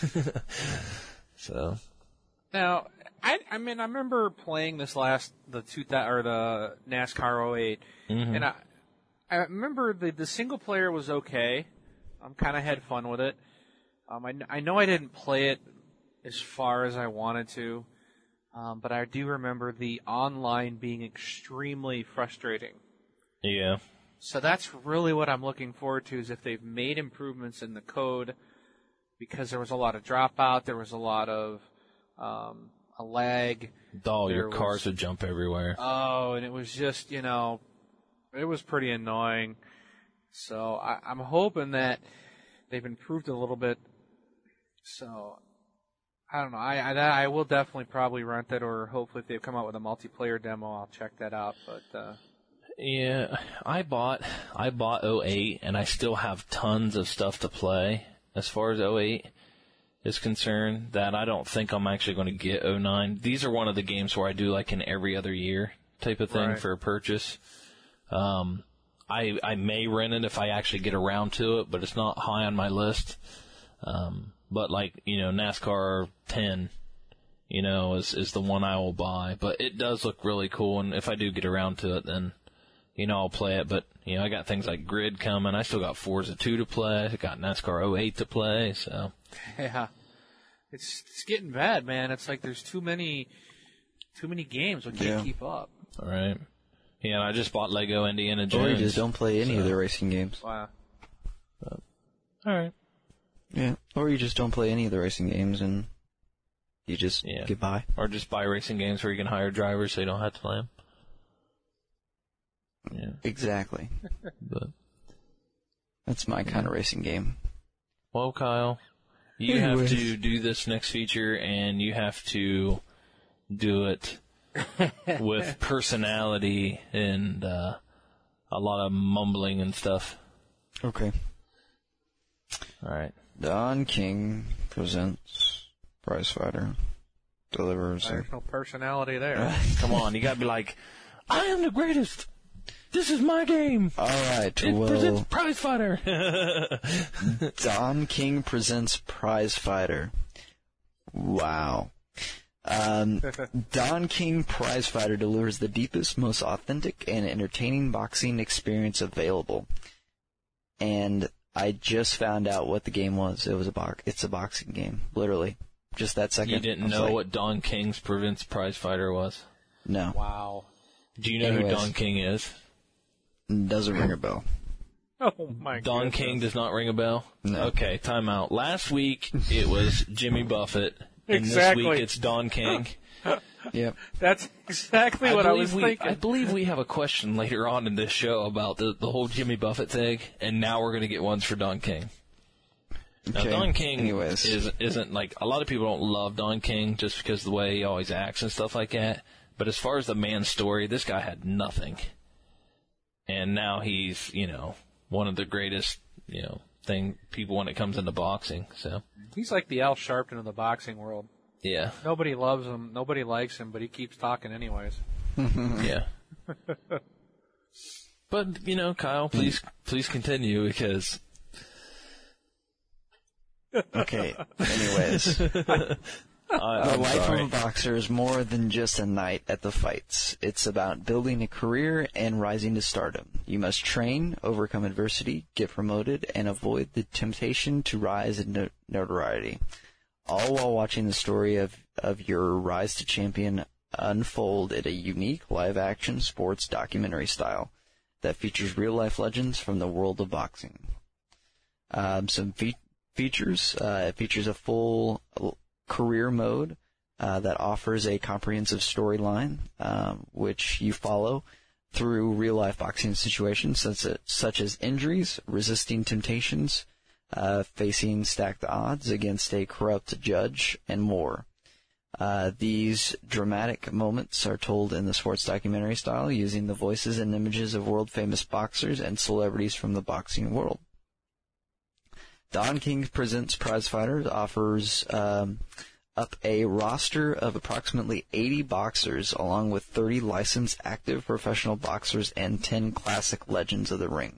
So Now, I, I mean, I remember playing this last the two thou- or the NASCAR oh eight, Mm-hmm. and I I remember the the single player was okay. I am kind of had fun with it. Um, I, kn- I know I didn't play it as far as I wanted to, um, but I do remember the online being extremely frustrating. yeah, So that's really what I'm looking forward to, is if they've made improvements in the code, because there was a lot of dropout, there was a lot of um, a lag. all your There was- cars would jump everywhere. Oh, and it was just, you know, it was pretty annoying. So I, I'm hoping that they've improved a little bit. So I don't know. I, I that- I will definitely probably rent it, or hopefully if they've come out with a multiplayer demo, I'll check that out. But uh, Yeah, I bought I bought oh eight, and I still have tons of stuff to play as far as oh eight is concerned, that I don't think I'm actually going to get oh nine. These are one of the games where I do like an every other year type of thing Right. for a purchase. Um, I I may rent it if I actually get around to it, but it's not high on my list. Um, but like, you know, NASCAR ten, you know, is is the one I will buy. But it does look really cool, and if I do get around to it, then, you know, I'll play it. But, you know, I got things like Grid coming. I still got Forza two to play. I got NASCAR oh eight to play, so. Yeah. It's it's getting bad, man. It's like there's too many too many games. We can't Yeah. keep up. All right. Yeah, and I just bought Lego Indiana Jones. Or you just don't play any so. of the racing games. Wow. All right. Yeah. Or you just don't play any of the racing games and you just Yeah. get by. Or just buy racing games where you can hire drivers so you don't have to play them. Yeah. Exactly. But, That's my kind of racing game. well, Kyle, you Anyways. have to do this next feature, and you have to do it with personality and uh, a lot of mumbling and stuff. Okay. All right. Don King presents Prizefighter. Delivers. There's no personality there. Come on, you gotta be like, I am the greatest. This is my game. All right. It presents Well, Prize Fighter. Don King presents Prizefighter. Wow. Um, Don King Prizefighter delivers the deepest, most authentic, and entertaining boxing experience available. And I just found out what the game was. It was a box. It's a boxing game, literally. Just that second. You didn't I was know like, what Don King's Prevents Prize Fighter was? No, Wow. Do you know Anyways. who Don King is? doesn't ring a bell. Oh my god. Don goodness. King does not ring a bell? No. Okay, time out. Last week, it was Jimmy Buffett. And Exactly. this week, it's Don King. Yep. That's exactly what I believe was we, thinking. I believe we have a question later on in this show about the, the whole Jimmy Buffett thing, and now we're going to get ones for Don King. Now, Okay. Don King Anyways. is, isn't like, a lot of people don't love Don King just because of the way he always acts and stuff like that. But as far as the man's story, this guy had nothing. And now he's, you know, one of the greatest, you know, thing people when it comes into boxing. So, He's like the Al Sharpton of the boxing world. yeah, Nobody loves him, nobody likes him, but he keeps talking anyways. yeah. But, you know, Kyle, please, please continue because, Okay. Anyways. I, The I'm life sorry. of a boxer is more than just a night at the fights. It's about building a career and rising to stardom. You must train, overcome adversity, get promoted, and avoid the temptation to rise in no- notoriety. All while watching the story of, of your rise to champion unfold in a unique live-action sports documentary style that features real-life legends from the world of boxing. Um, some fe- features. Uh, it features a full career mode uh, that offers a comprehensive storyline, um, which you follow through real-life boxing situations such as, such as injuries, resisting temptations, uh, facing stacked odds against a corrupt judge, and more. Uh, these dramatic moments are told in the sports documentary style using the voices and images of world-famous boxers and celebrities from the boxing world. Don King Presents Prizefighter offers um, up a roster of approximately eighty boxers, along with thirty licensed active professional boxers and ten classic legends of the ring.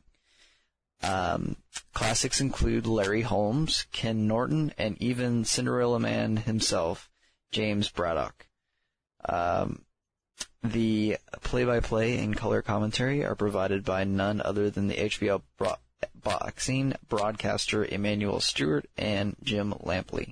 Um, classics include Larry Holmes, Ken Norton, and even Cinderella Man himself, James Braddock. Um, the play-by-play and color commentary are provided by none other than the H B O bro- boxing broadcaster Emmanuel Stewart and Jim Lampley.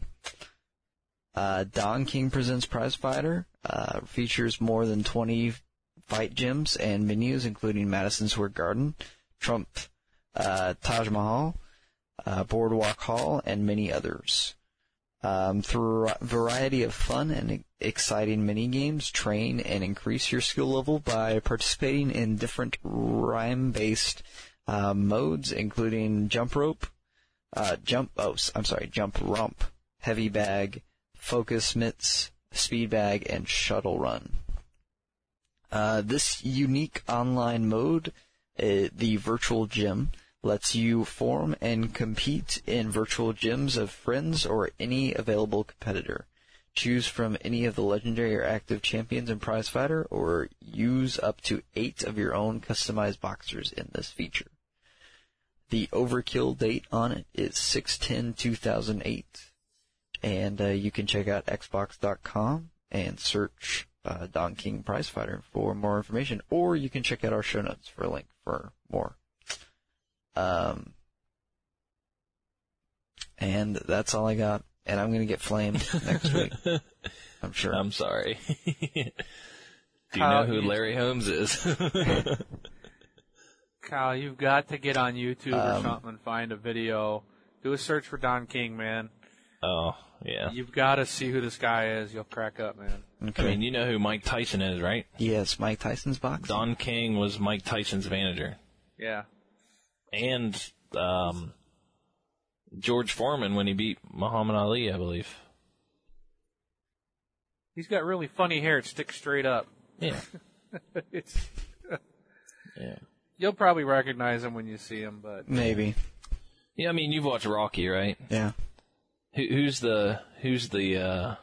Uh, Don King Presents Prizefighter uh, features more than twenty fight gyms and venues, including Madison Square Garden, Trump, uh, Taj Mahal, uh, Boardwalk Hall, and many others. Um, through a variety of fun and exciting mini-games, train and increase your skill level by participating in different rhyme-based uh, modes, including jump rope, uh, jump, oh, I'm sorry, jump rump, heavy bag, focus mitts, speed bag, and shuttle run. Uh, this unique online mode, uh, the virtual gym, lets you form and compete in virtual gyms of friends or any available competitor. Choose from any of the legendary or active champions in Prize Fighter, or use up to eight of your own customized boxers in this feature. The overkill date on it is six ten two thousand eight, and uh, you can check out Xbox dot com and search uh, Don King Prize Fighter for more information, or you can check out our show notes for a link for more. Um, and that's all I got. And I'm going to get flamed next week. I'm sure. I'm sorry. Do you Kyle, know who you- Larry Holmes is? Kyle, you've got to get on YouTube or Um, something and find a video. Do a search for Don King, man. Oh, yeah. You've got to see who this guy is. You'll crack up, man. Okay. I mean, you know who Mike Tyson is, right? Yes, Mike Tyson's box. Don King was Mike Tyson's manager. Yeah. And um, George Foreman when he beat Muhammad Ali, I believe. He's got really funny hair. It sticks straight up. Yeah. It's. Yeah. You'll probably recognize him when you see him, but Maybe. Yeah, I mean, you've watched Rocky, right? Yeah. Who, who's the who's the uh,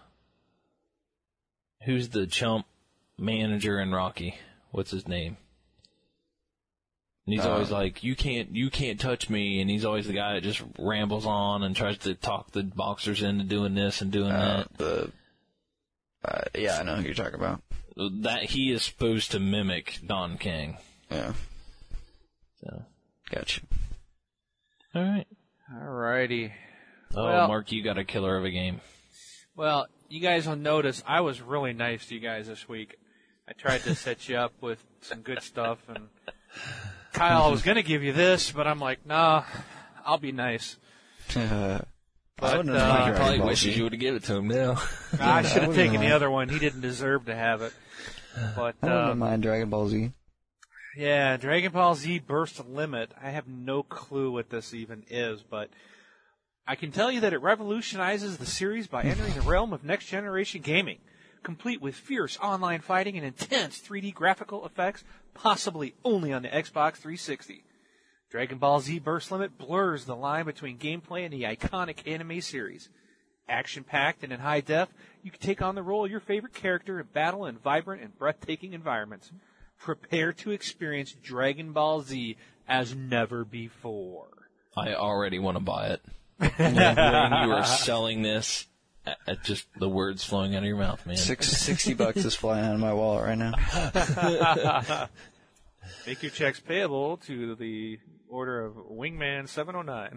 who's the chump manager in Rocky? What's his name? And he's Uh, always like, "You can't, you can't touch me," and he's always the guy that just rambles on and tries to talk the boxers into doing this and doing Uh, the. Uh, yeah, I know who you're talking about. that. That he is supposed to mimic Don King. Yeah. So, Gotcha. all right. alrighty. Oh, Well- Mark, you got a killer of a game. Well, you guys will notice I was really nice to you guys this week. I tried to set you up with some good stuff, and Kyle, I was going to give you this, but I'm like, nah, I'll be nice. Uh, But, I wouldn't uh, have He Dragon probably Ball wishes Z. you would have given it to him now. I should have wouldn't taken the mind. other one. He didn't deserve to have it. But I wouldn't uh, have mind Dragon Ball Z. yeah, Dragon Ball Z Burst Limit. I have no clue what this even is, but I can tell you that it revolutionizes the series by entering the realm of next generation gaming, complete with fierce online fighting and intense three D graphical effects, possibly only on the Xbox three sixty. Dragon Ball Z Burst Limit blurs the line between gameplay and the iconic anime series. Action-packed and in high def, you can take on the role of your favorite character in battle in vibrant and breathtaking environments. Prepare to experience Dragon Ball Z as never before. I already want to buy it. when, when you are selling this, at, at just the words flowing out of your mouth, man. Six, sixty bucks is flying out of my wallet right now. Make your checks payable to the order of Wingman seven oh nine.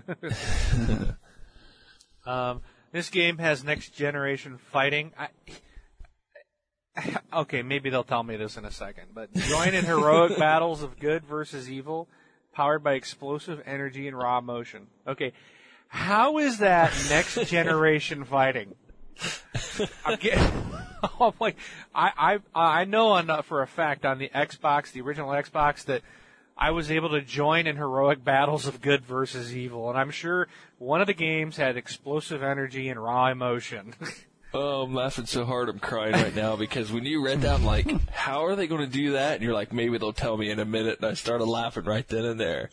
um, this game has next generation fighting. I, okay, maybe they'll tell me this in a second, but join in heroic battles of good versus evil, powered by explosive energy and raw emotion. Okay, how is that next generation fighting? I'm getting, I'm like, I, I, I know on, for a fact on the Xbox, the original Xbox, that I was able to join in heroic battles of good versus evil, and I'm sure one of the games had explosive energy and raw emotion. Oh, I'm laughing so hard I'm crying right now because when you read that, I'm like, how are they going to do that? And you're like, maybe they'll tell me in a minute, and I started laughing right then and there.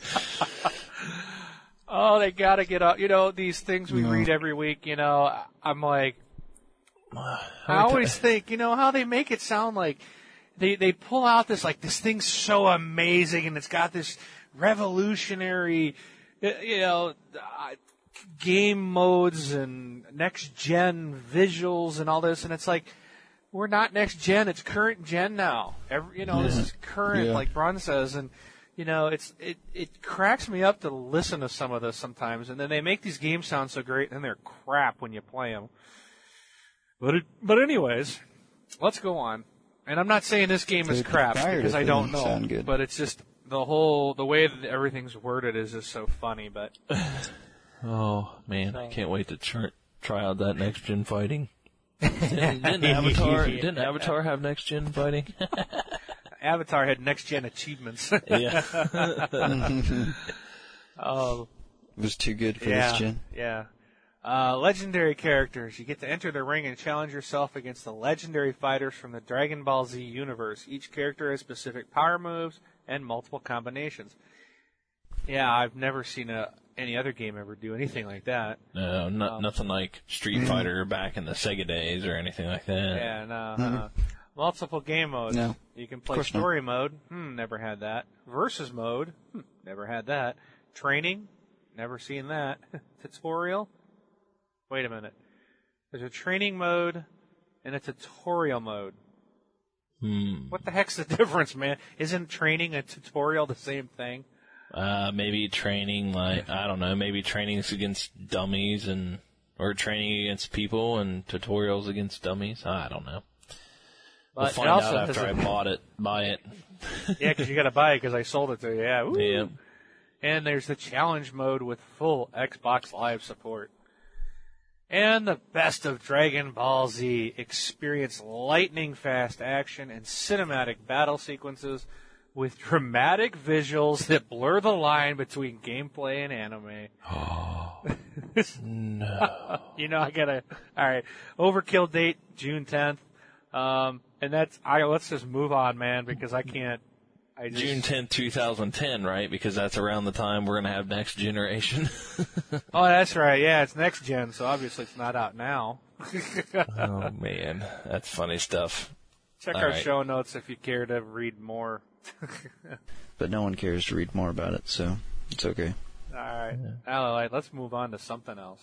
Oh, they gotta get up. You know, these things we read every week, you know, I'm like, I always think, you know, how they make it sound like they, they pull out this, like, this thing's so amazing and it's got this revolutionary, you know, uh, game modes and next gen visuals and all this, and it's like, we're not next gen, it's current gen now. Every, you know, Yeah. this is current, Yeah. like Brun says, and you know, it's it it cracks me up to listen to some of this sometimes, and then they make these games sound so great, and they're crap when you play them. But it, but anyways, let's go on. And I'm not saying this game is Dude, crap fired because if I it don't didn't know, sound good. but it's just the whole the way that everything's worded is just so funny. But Oh, man, I can't wait to try, try out that next gen fighting. didn't, didn't Avatar didn't Avatar have next gen fighting? Avatar had next gen achievements. Yeah. Oh, It was too good for yeah, this gen. yeah. Uh, legendary characters. You get to enter the ring and challenge yourself against the legendary fighters from the Dragon Ball Z universe. Each character has specific power moves and multiple combinations. Yeah, I've never seen a any other game ever do anything like that. No, no Um, nothing like Street Fighter back in the Sega days or anything like that. Yeah, no. Uh, multiple game modes. No. You can play course story mode. Hmm, never had that. Versus mode. Hmm, never had that. Training. Never seen that. Tutorial. Wait a minute. There's a training mode and a tutorial mode. Hmm. What the heck's the difference, man? Isn't training and tutorial the same thing? Uh, maybe training, like, I don't know, maybe trainings against dummies and, or training against people and tutorials against dummies. I don't know. We'll But find it also out after I doesn't- bought it, buy it. Yeah, because you got to buy it because I sold it to you. Yeah. Woo. Yeah. And there's the challenge mode with full Xbox Live support. And the best of Dragon Ball Z. Experience lightning fast action and cinematic battle sequences with dramatic visuals that blur the line between gameplay and anime. Oh, no. You know, I gotta, alright. Overkill date, June tenth. Um, and that's, I, let's just move on, man, because I can't, I just, June tenth, twenty ten, right? Because that's around the time we're going to have Next Generation. Oh, that's right. Yeah, it's next gen, so obviously it's not out now. Oh, man. That's funny stuff. Check All our right. show notes if you care to read more. But no one cares to read more about it, so it's okay. All right. All right, let's move on to something else.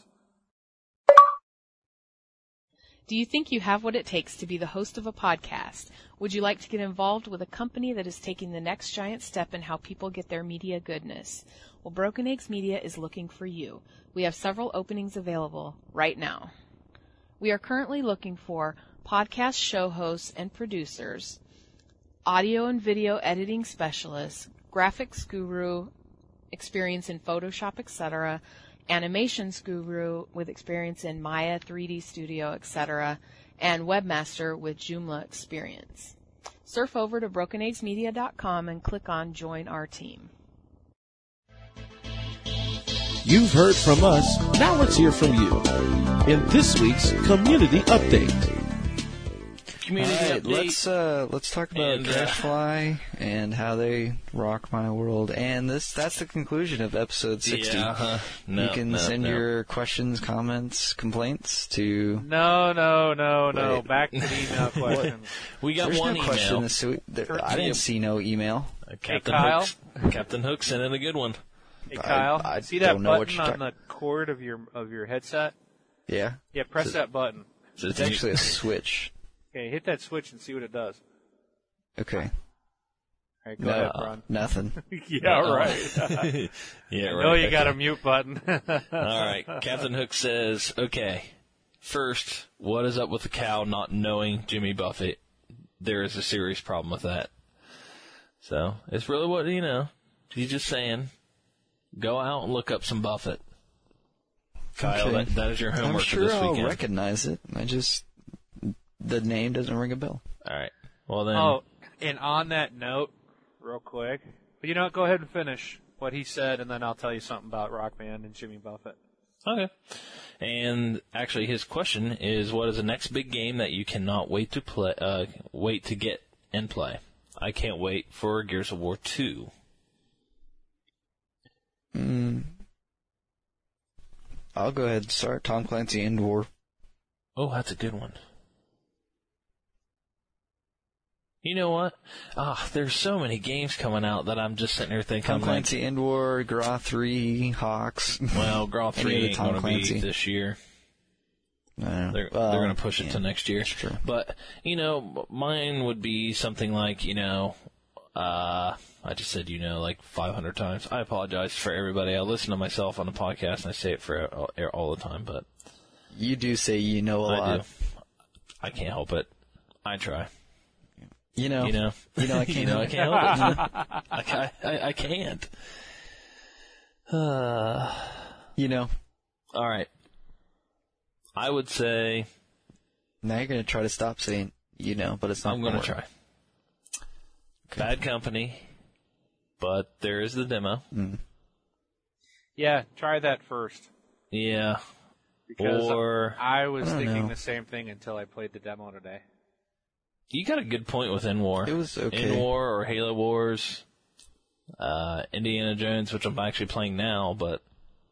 Do you think you have what it takes to be the host of a podcast? Would you like to get involved with a company that is taking the next giant step in how people get their media goodness? Well, Broken Eggs Media is looking for you. We have several openings available right now. We are currently looking for podcast show hosts and producers, audio and video editing specialists, graphics guru, experience in Photoshop, et cetera, animations guru with experience in Maya, three D Studio, et cetera, and webmaster with Joomla experience. Surf over to broken eggs media dot com and click on Join Our Team. You've heard from us. Now let's hear from you. In this week's Community Update. Community All right, update. let's uh, let's talk about And, uh, Cashfly and how they rock my world. And this that's the conclusion of episode sixty. Yeah, uh, no, you can no, send no. your questions, comments, complaints to. No, no, no, no. Wait. Back to the email questions. We got There's one no email. question. This week. There, I didn't see no email. Uh, Captain Kyle? Hook's, Captain Hook sent in a good one. Hey, I- Kyle, I see that don't know what button you're on talk- the cord of your of your headset? Yeah, Yeah, press Is it- that button. So it's actually a switch. Okay, hit that switch and see what it does. Okay. All right, go No, ahead, Ron. nothing. Yeah, Uh-oh. right. yeah, right. No, you okay. got a mute button. All right. Captain Hook says, okay, first, what is up with the cow not knowing Jimmy Buffett? There is a serious problem with that. So, it's really what, you know, he's just saying, go out and look up some Buffett. Kyle, Okay. that, that is your homework I'm for sure this I'll weekend. recognize it. I just the name doesn't ring a bell. All right. Well, then, Oh, and on that note, real quick, but you know what? Go ahead and finish what he said, and then I'll tell you something about Rock Band and Jimmy Buffett. okay. And actually, his question is, what is the next big game that you cannot wait to play, uh, wait to get and play? I can't wait for Gears of War two. Mm. I'll go ahead and start. Tom Clancy End War. Oh, that's a good one. You know what? Ah, there's so many games coming out that I'm just sitting here thinking, Tom I'm like, Clancy End War, G R A three, Hawks. well, G R A Any three of the ain't Tom going to be Clancy. this year. I don't know. They're, Well, they're going to push it yeah, to next year. That's true. But, you know, mine would be something like, you know, uh, I just said, you know, like five hundred times. I apologize for everybody. I listen to myself on the podcast and I say it for all, all the time, but You do say you know a I lot. do. I can't help it. I try. You know. You know, You know I can't you know, I help it. can't help it. I, ca- I, I can't. Uh, You know. all right. I would say Now you're going to try to stop saying you know, but it's not I'm going to work. try. Okay. Bad Company, but there is the demo. Mm. Yeah, try that first. Yeah. Because Or I was I don't thinking know. the same thing until I played the demo today. you got a good point with In War. It was okay. In War or Halo Wars, uh, Indiana Jones, which I'm actually playing now, but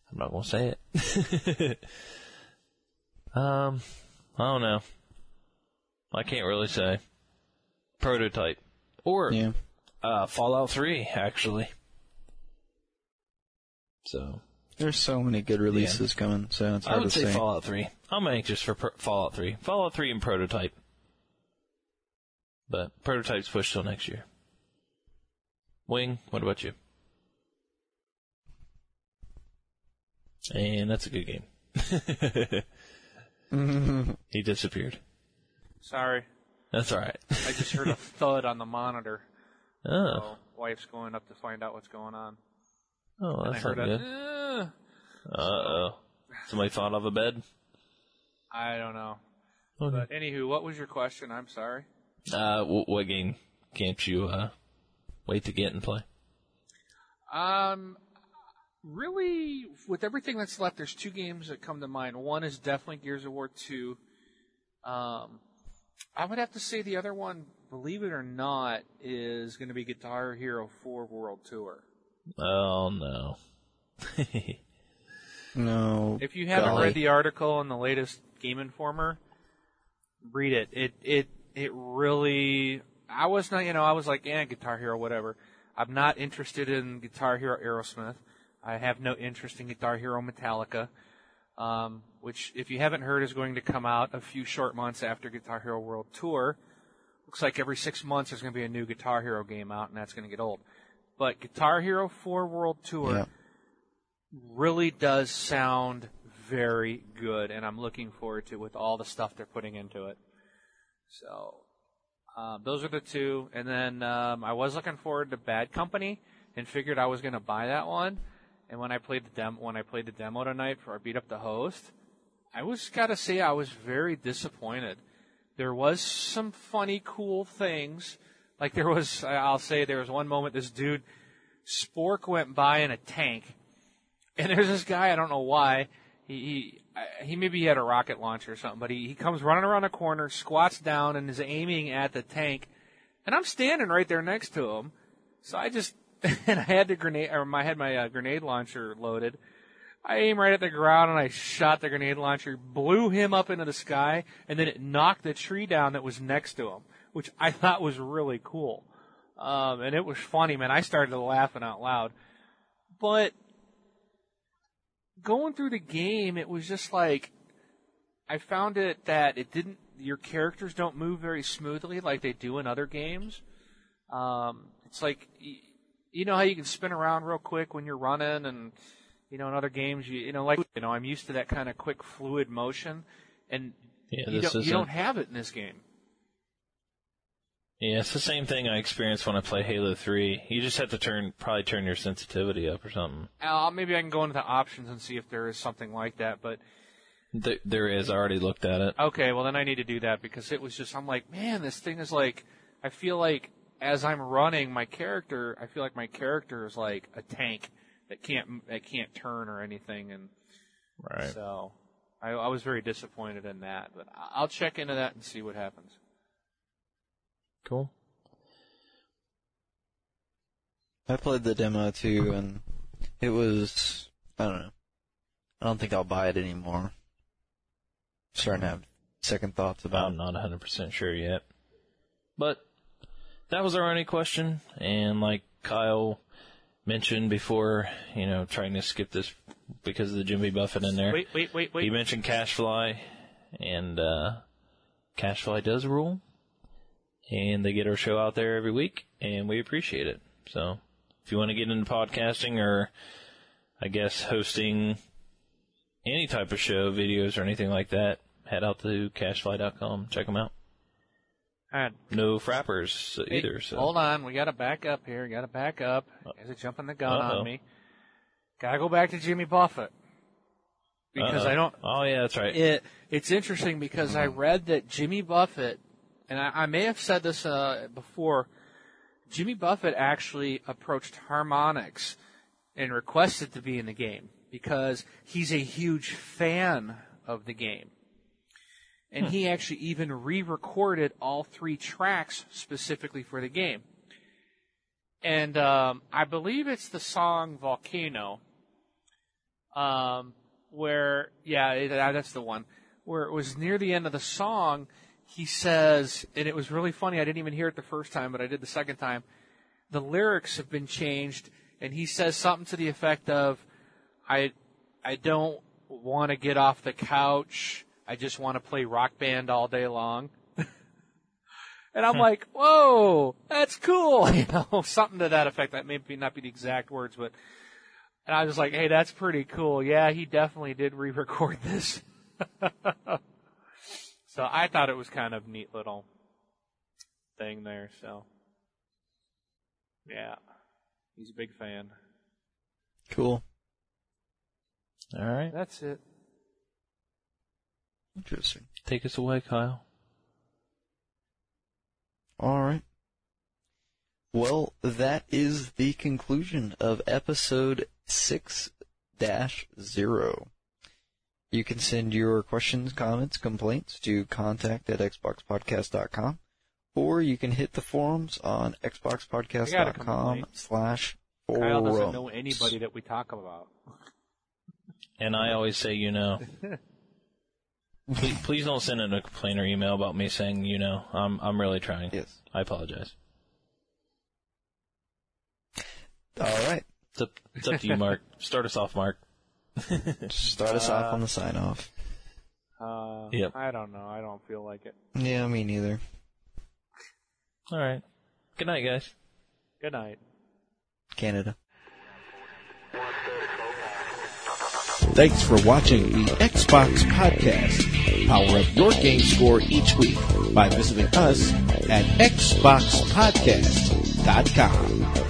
I'm not going to say it. um, I don't know. I can't really say. Prototype. Or Yeah. uh, Fallout three, actually. So There's so many good releases coming, so it's I hard would to say say. Fallout three. I'm anxious for pro- Fallout three. Fallout three and Prototype. But Prototype's pushed till next year. Wing, what about you? And that's a good game. He disappeared. Sorry. That's all right. I just heard a thud on the monitor. Oh, So wife's going up to find out what's going on. oh, And I that's heard not a, good. "Eh." Uh-oh. Somebody fell out of a bed? I don't know. Okay. But anywho, what was your question? I'm sorry. Uh, w- what game can't you uh, wait to get and play? Um, really, with everything that's left, there's two games that come to mind. One is definitely Gears of War two. Um, I would have to say the other one, believe it or not, is going to be Guitar Hero four World Tour. Oh, no. No. If you haven't golly. read the article in the latest Game Informer, read it. It it it really. I was not, you know, I was like, eh, Guitar Hero, whatever. I'm not interested in Guitar Hero Aerosmith. I have no interest in Guitar Hero Metallica, um, which, if you haven't heard, is going to come out a few short months after Guitar Hero World Tour. Looks like every six months there's going to be a new Guitar Hero game out, and that's going to get old. But Guitar Hero four World Tour Yeah. really does sound very good, and I'm looking forward to it with all the stuff they're putting into it. So, um, those are the two. And then um, I was looking forward to Bad Company, and figured I was going to buy that one. And when I played the dem- when I played the demo tonight for I beat up the host, I was gotta say I was very disappointed. There was some funny, cool things. Like there was, I'll say, there was one moment this dude, Spork, went by in a tank. And there's this guy, I don't know why, he he, he maybe he had a rocket launcher or something, but he, he comes running around a corner, squats down, and is aiming at the tank. And I'm standing right there next to him. So I just, and I had the grenade, or I had my uh, grenade launcher loaded. I aimed right at the ground, and I shot the grenade launcher, blew him up into the sky, and then it knocked the tree down that was next to him, which I thought was really cool. Um, and it was funny, man. I started laughing out loud. But going through the game, it was just like, I found it that it didn't, your characters don't move very smoothly like they do in other games. Um, it's like, you know how you can spin around real quick when you're running, and, you know, in other games, you, you know, like, you know, I'm used to that kind of quick fluid motion, and Yeah, you, this don't, you isn't- don't have it in this game. Yeah, it's the same thing I experience when I play Halo three. You just have to turn, probably turn your sensitivity up or something. Uh, maybe I can go into the options and see if there is something like that, but Th- there is, I already looked at it. okay, well then I need to do that, because it was just, I'm like, man, this thing is like, I feel like as I'm running my character, I feel like my character is like a tank that can't, that can't turn or anything, and Right. so I, I was very disappointed in that, but I- I'll check into that and see what happens. Cool. I played the demo too, and it was, I don't know. I don't think I'll buy it anymore. Starting to have second thoughts about I'm not one hundred percent sure yet. But that was our only question, and like Kyle mentioned before, you know, trying to skip this because of the Jimmy Buffett in there. Wait, wait, wait, wait. He mentioned Cashfly, and uh, Cashfly does rule, and they get our show out there every week, and we appreciate it. So if you want to get into podcasting or, I guess, hosting any type of show, videos, or anything like that, head out to cashfly dot com. Check them out. All right. No frappers either. So. Hold on, we got to back up here. Got to back up. Guys are jumping the gun Uh-oh. on me. Got to go back to Jimmy Buffett, because Uh-oh. I don't. Oh yeah, that's right. It it's interesting because I read that Jimmy Buffett, and I, I may have said this uh, before. Jimmy Buffett actually approached Harmonix and requested to be in the game because he's a huge fan of the game. And he actually even re-recorded all three tracks specifically for the game. And um, I believe it's the song Volcano. um, where, yeah, it, uh, that's the one, where it was near the end of the song, he says, and it was really funny, I didn't even hear it the first time, but I did the second time, the lyrics have been changed, and he says something to the effect of, I, I don't want to get off the couch, I just want to play Rock Band all day long. And I'm like, whoa, that's cool. You know, something to that effect. That may be not be the exact words, but, and I was like, hey, that's pretty cool. Yeah, he definitely did re-record this. So I thought it was kind of a neat little thing there. So, yeah, he's a big fan. Cool. All right. That's it. Interesting. Take us away, Kyle. All right. Well, that is the conclusion of episode six dash zero. You can send your questions, comments, complaints to contact at xbox podcast dot com, or you can hit the forums on xbox podcast dot com slash forums. Kyle doesn't know anybody that we talk about. And I always say, you know. Please, please don't send in a complaint or email about me saying, you know, I'm I'm really trying. Yes. I apologize. All right. It's up, it's up to you, Mark. Start us off, Mark. Start us uh, off on the sign-off. Uh, yep. I don't know. I don't feel like it. Yeah, me neither. All right. Good night, guys. Good night. Canada. Thanks for watching the Xbox Podcast. Power up your game score each week by visiting us at xbox podcast dot com.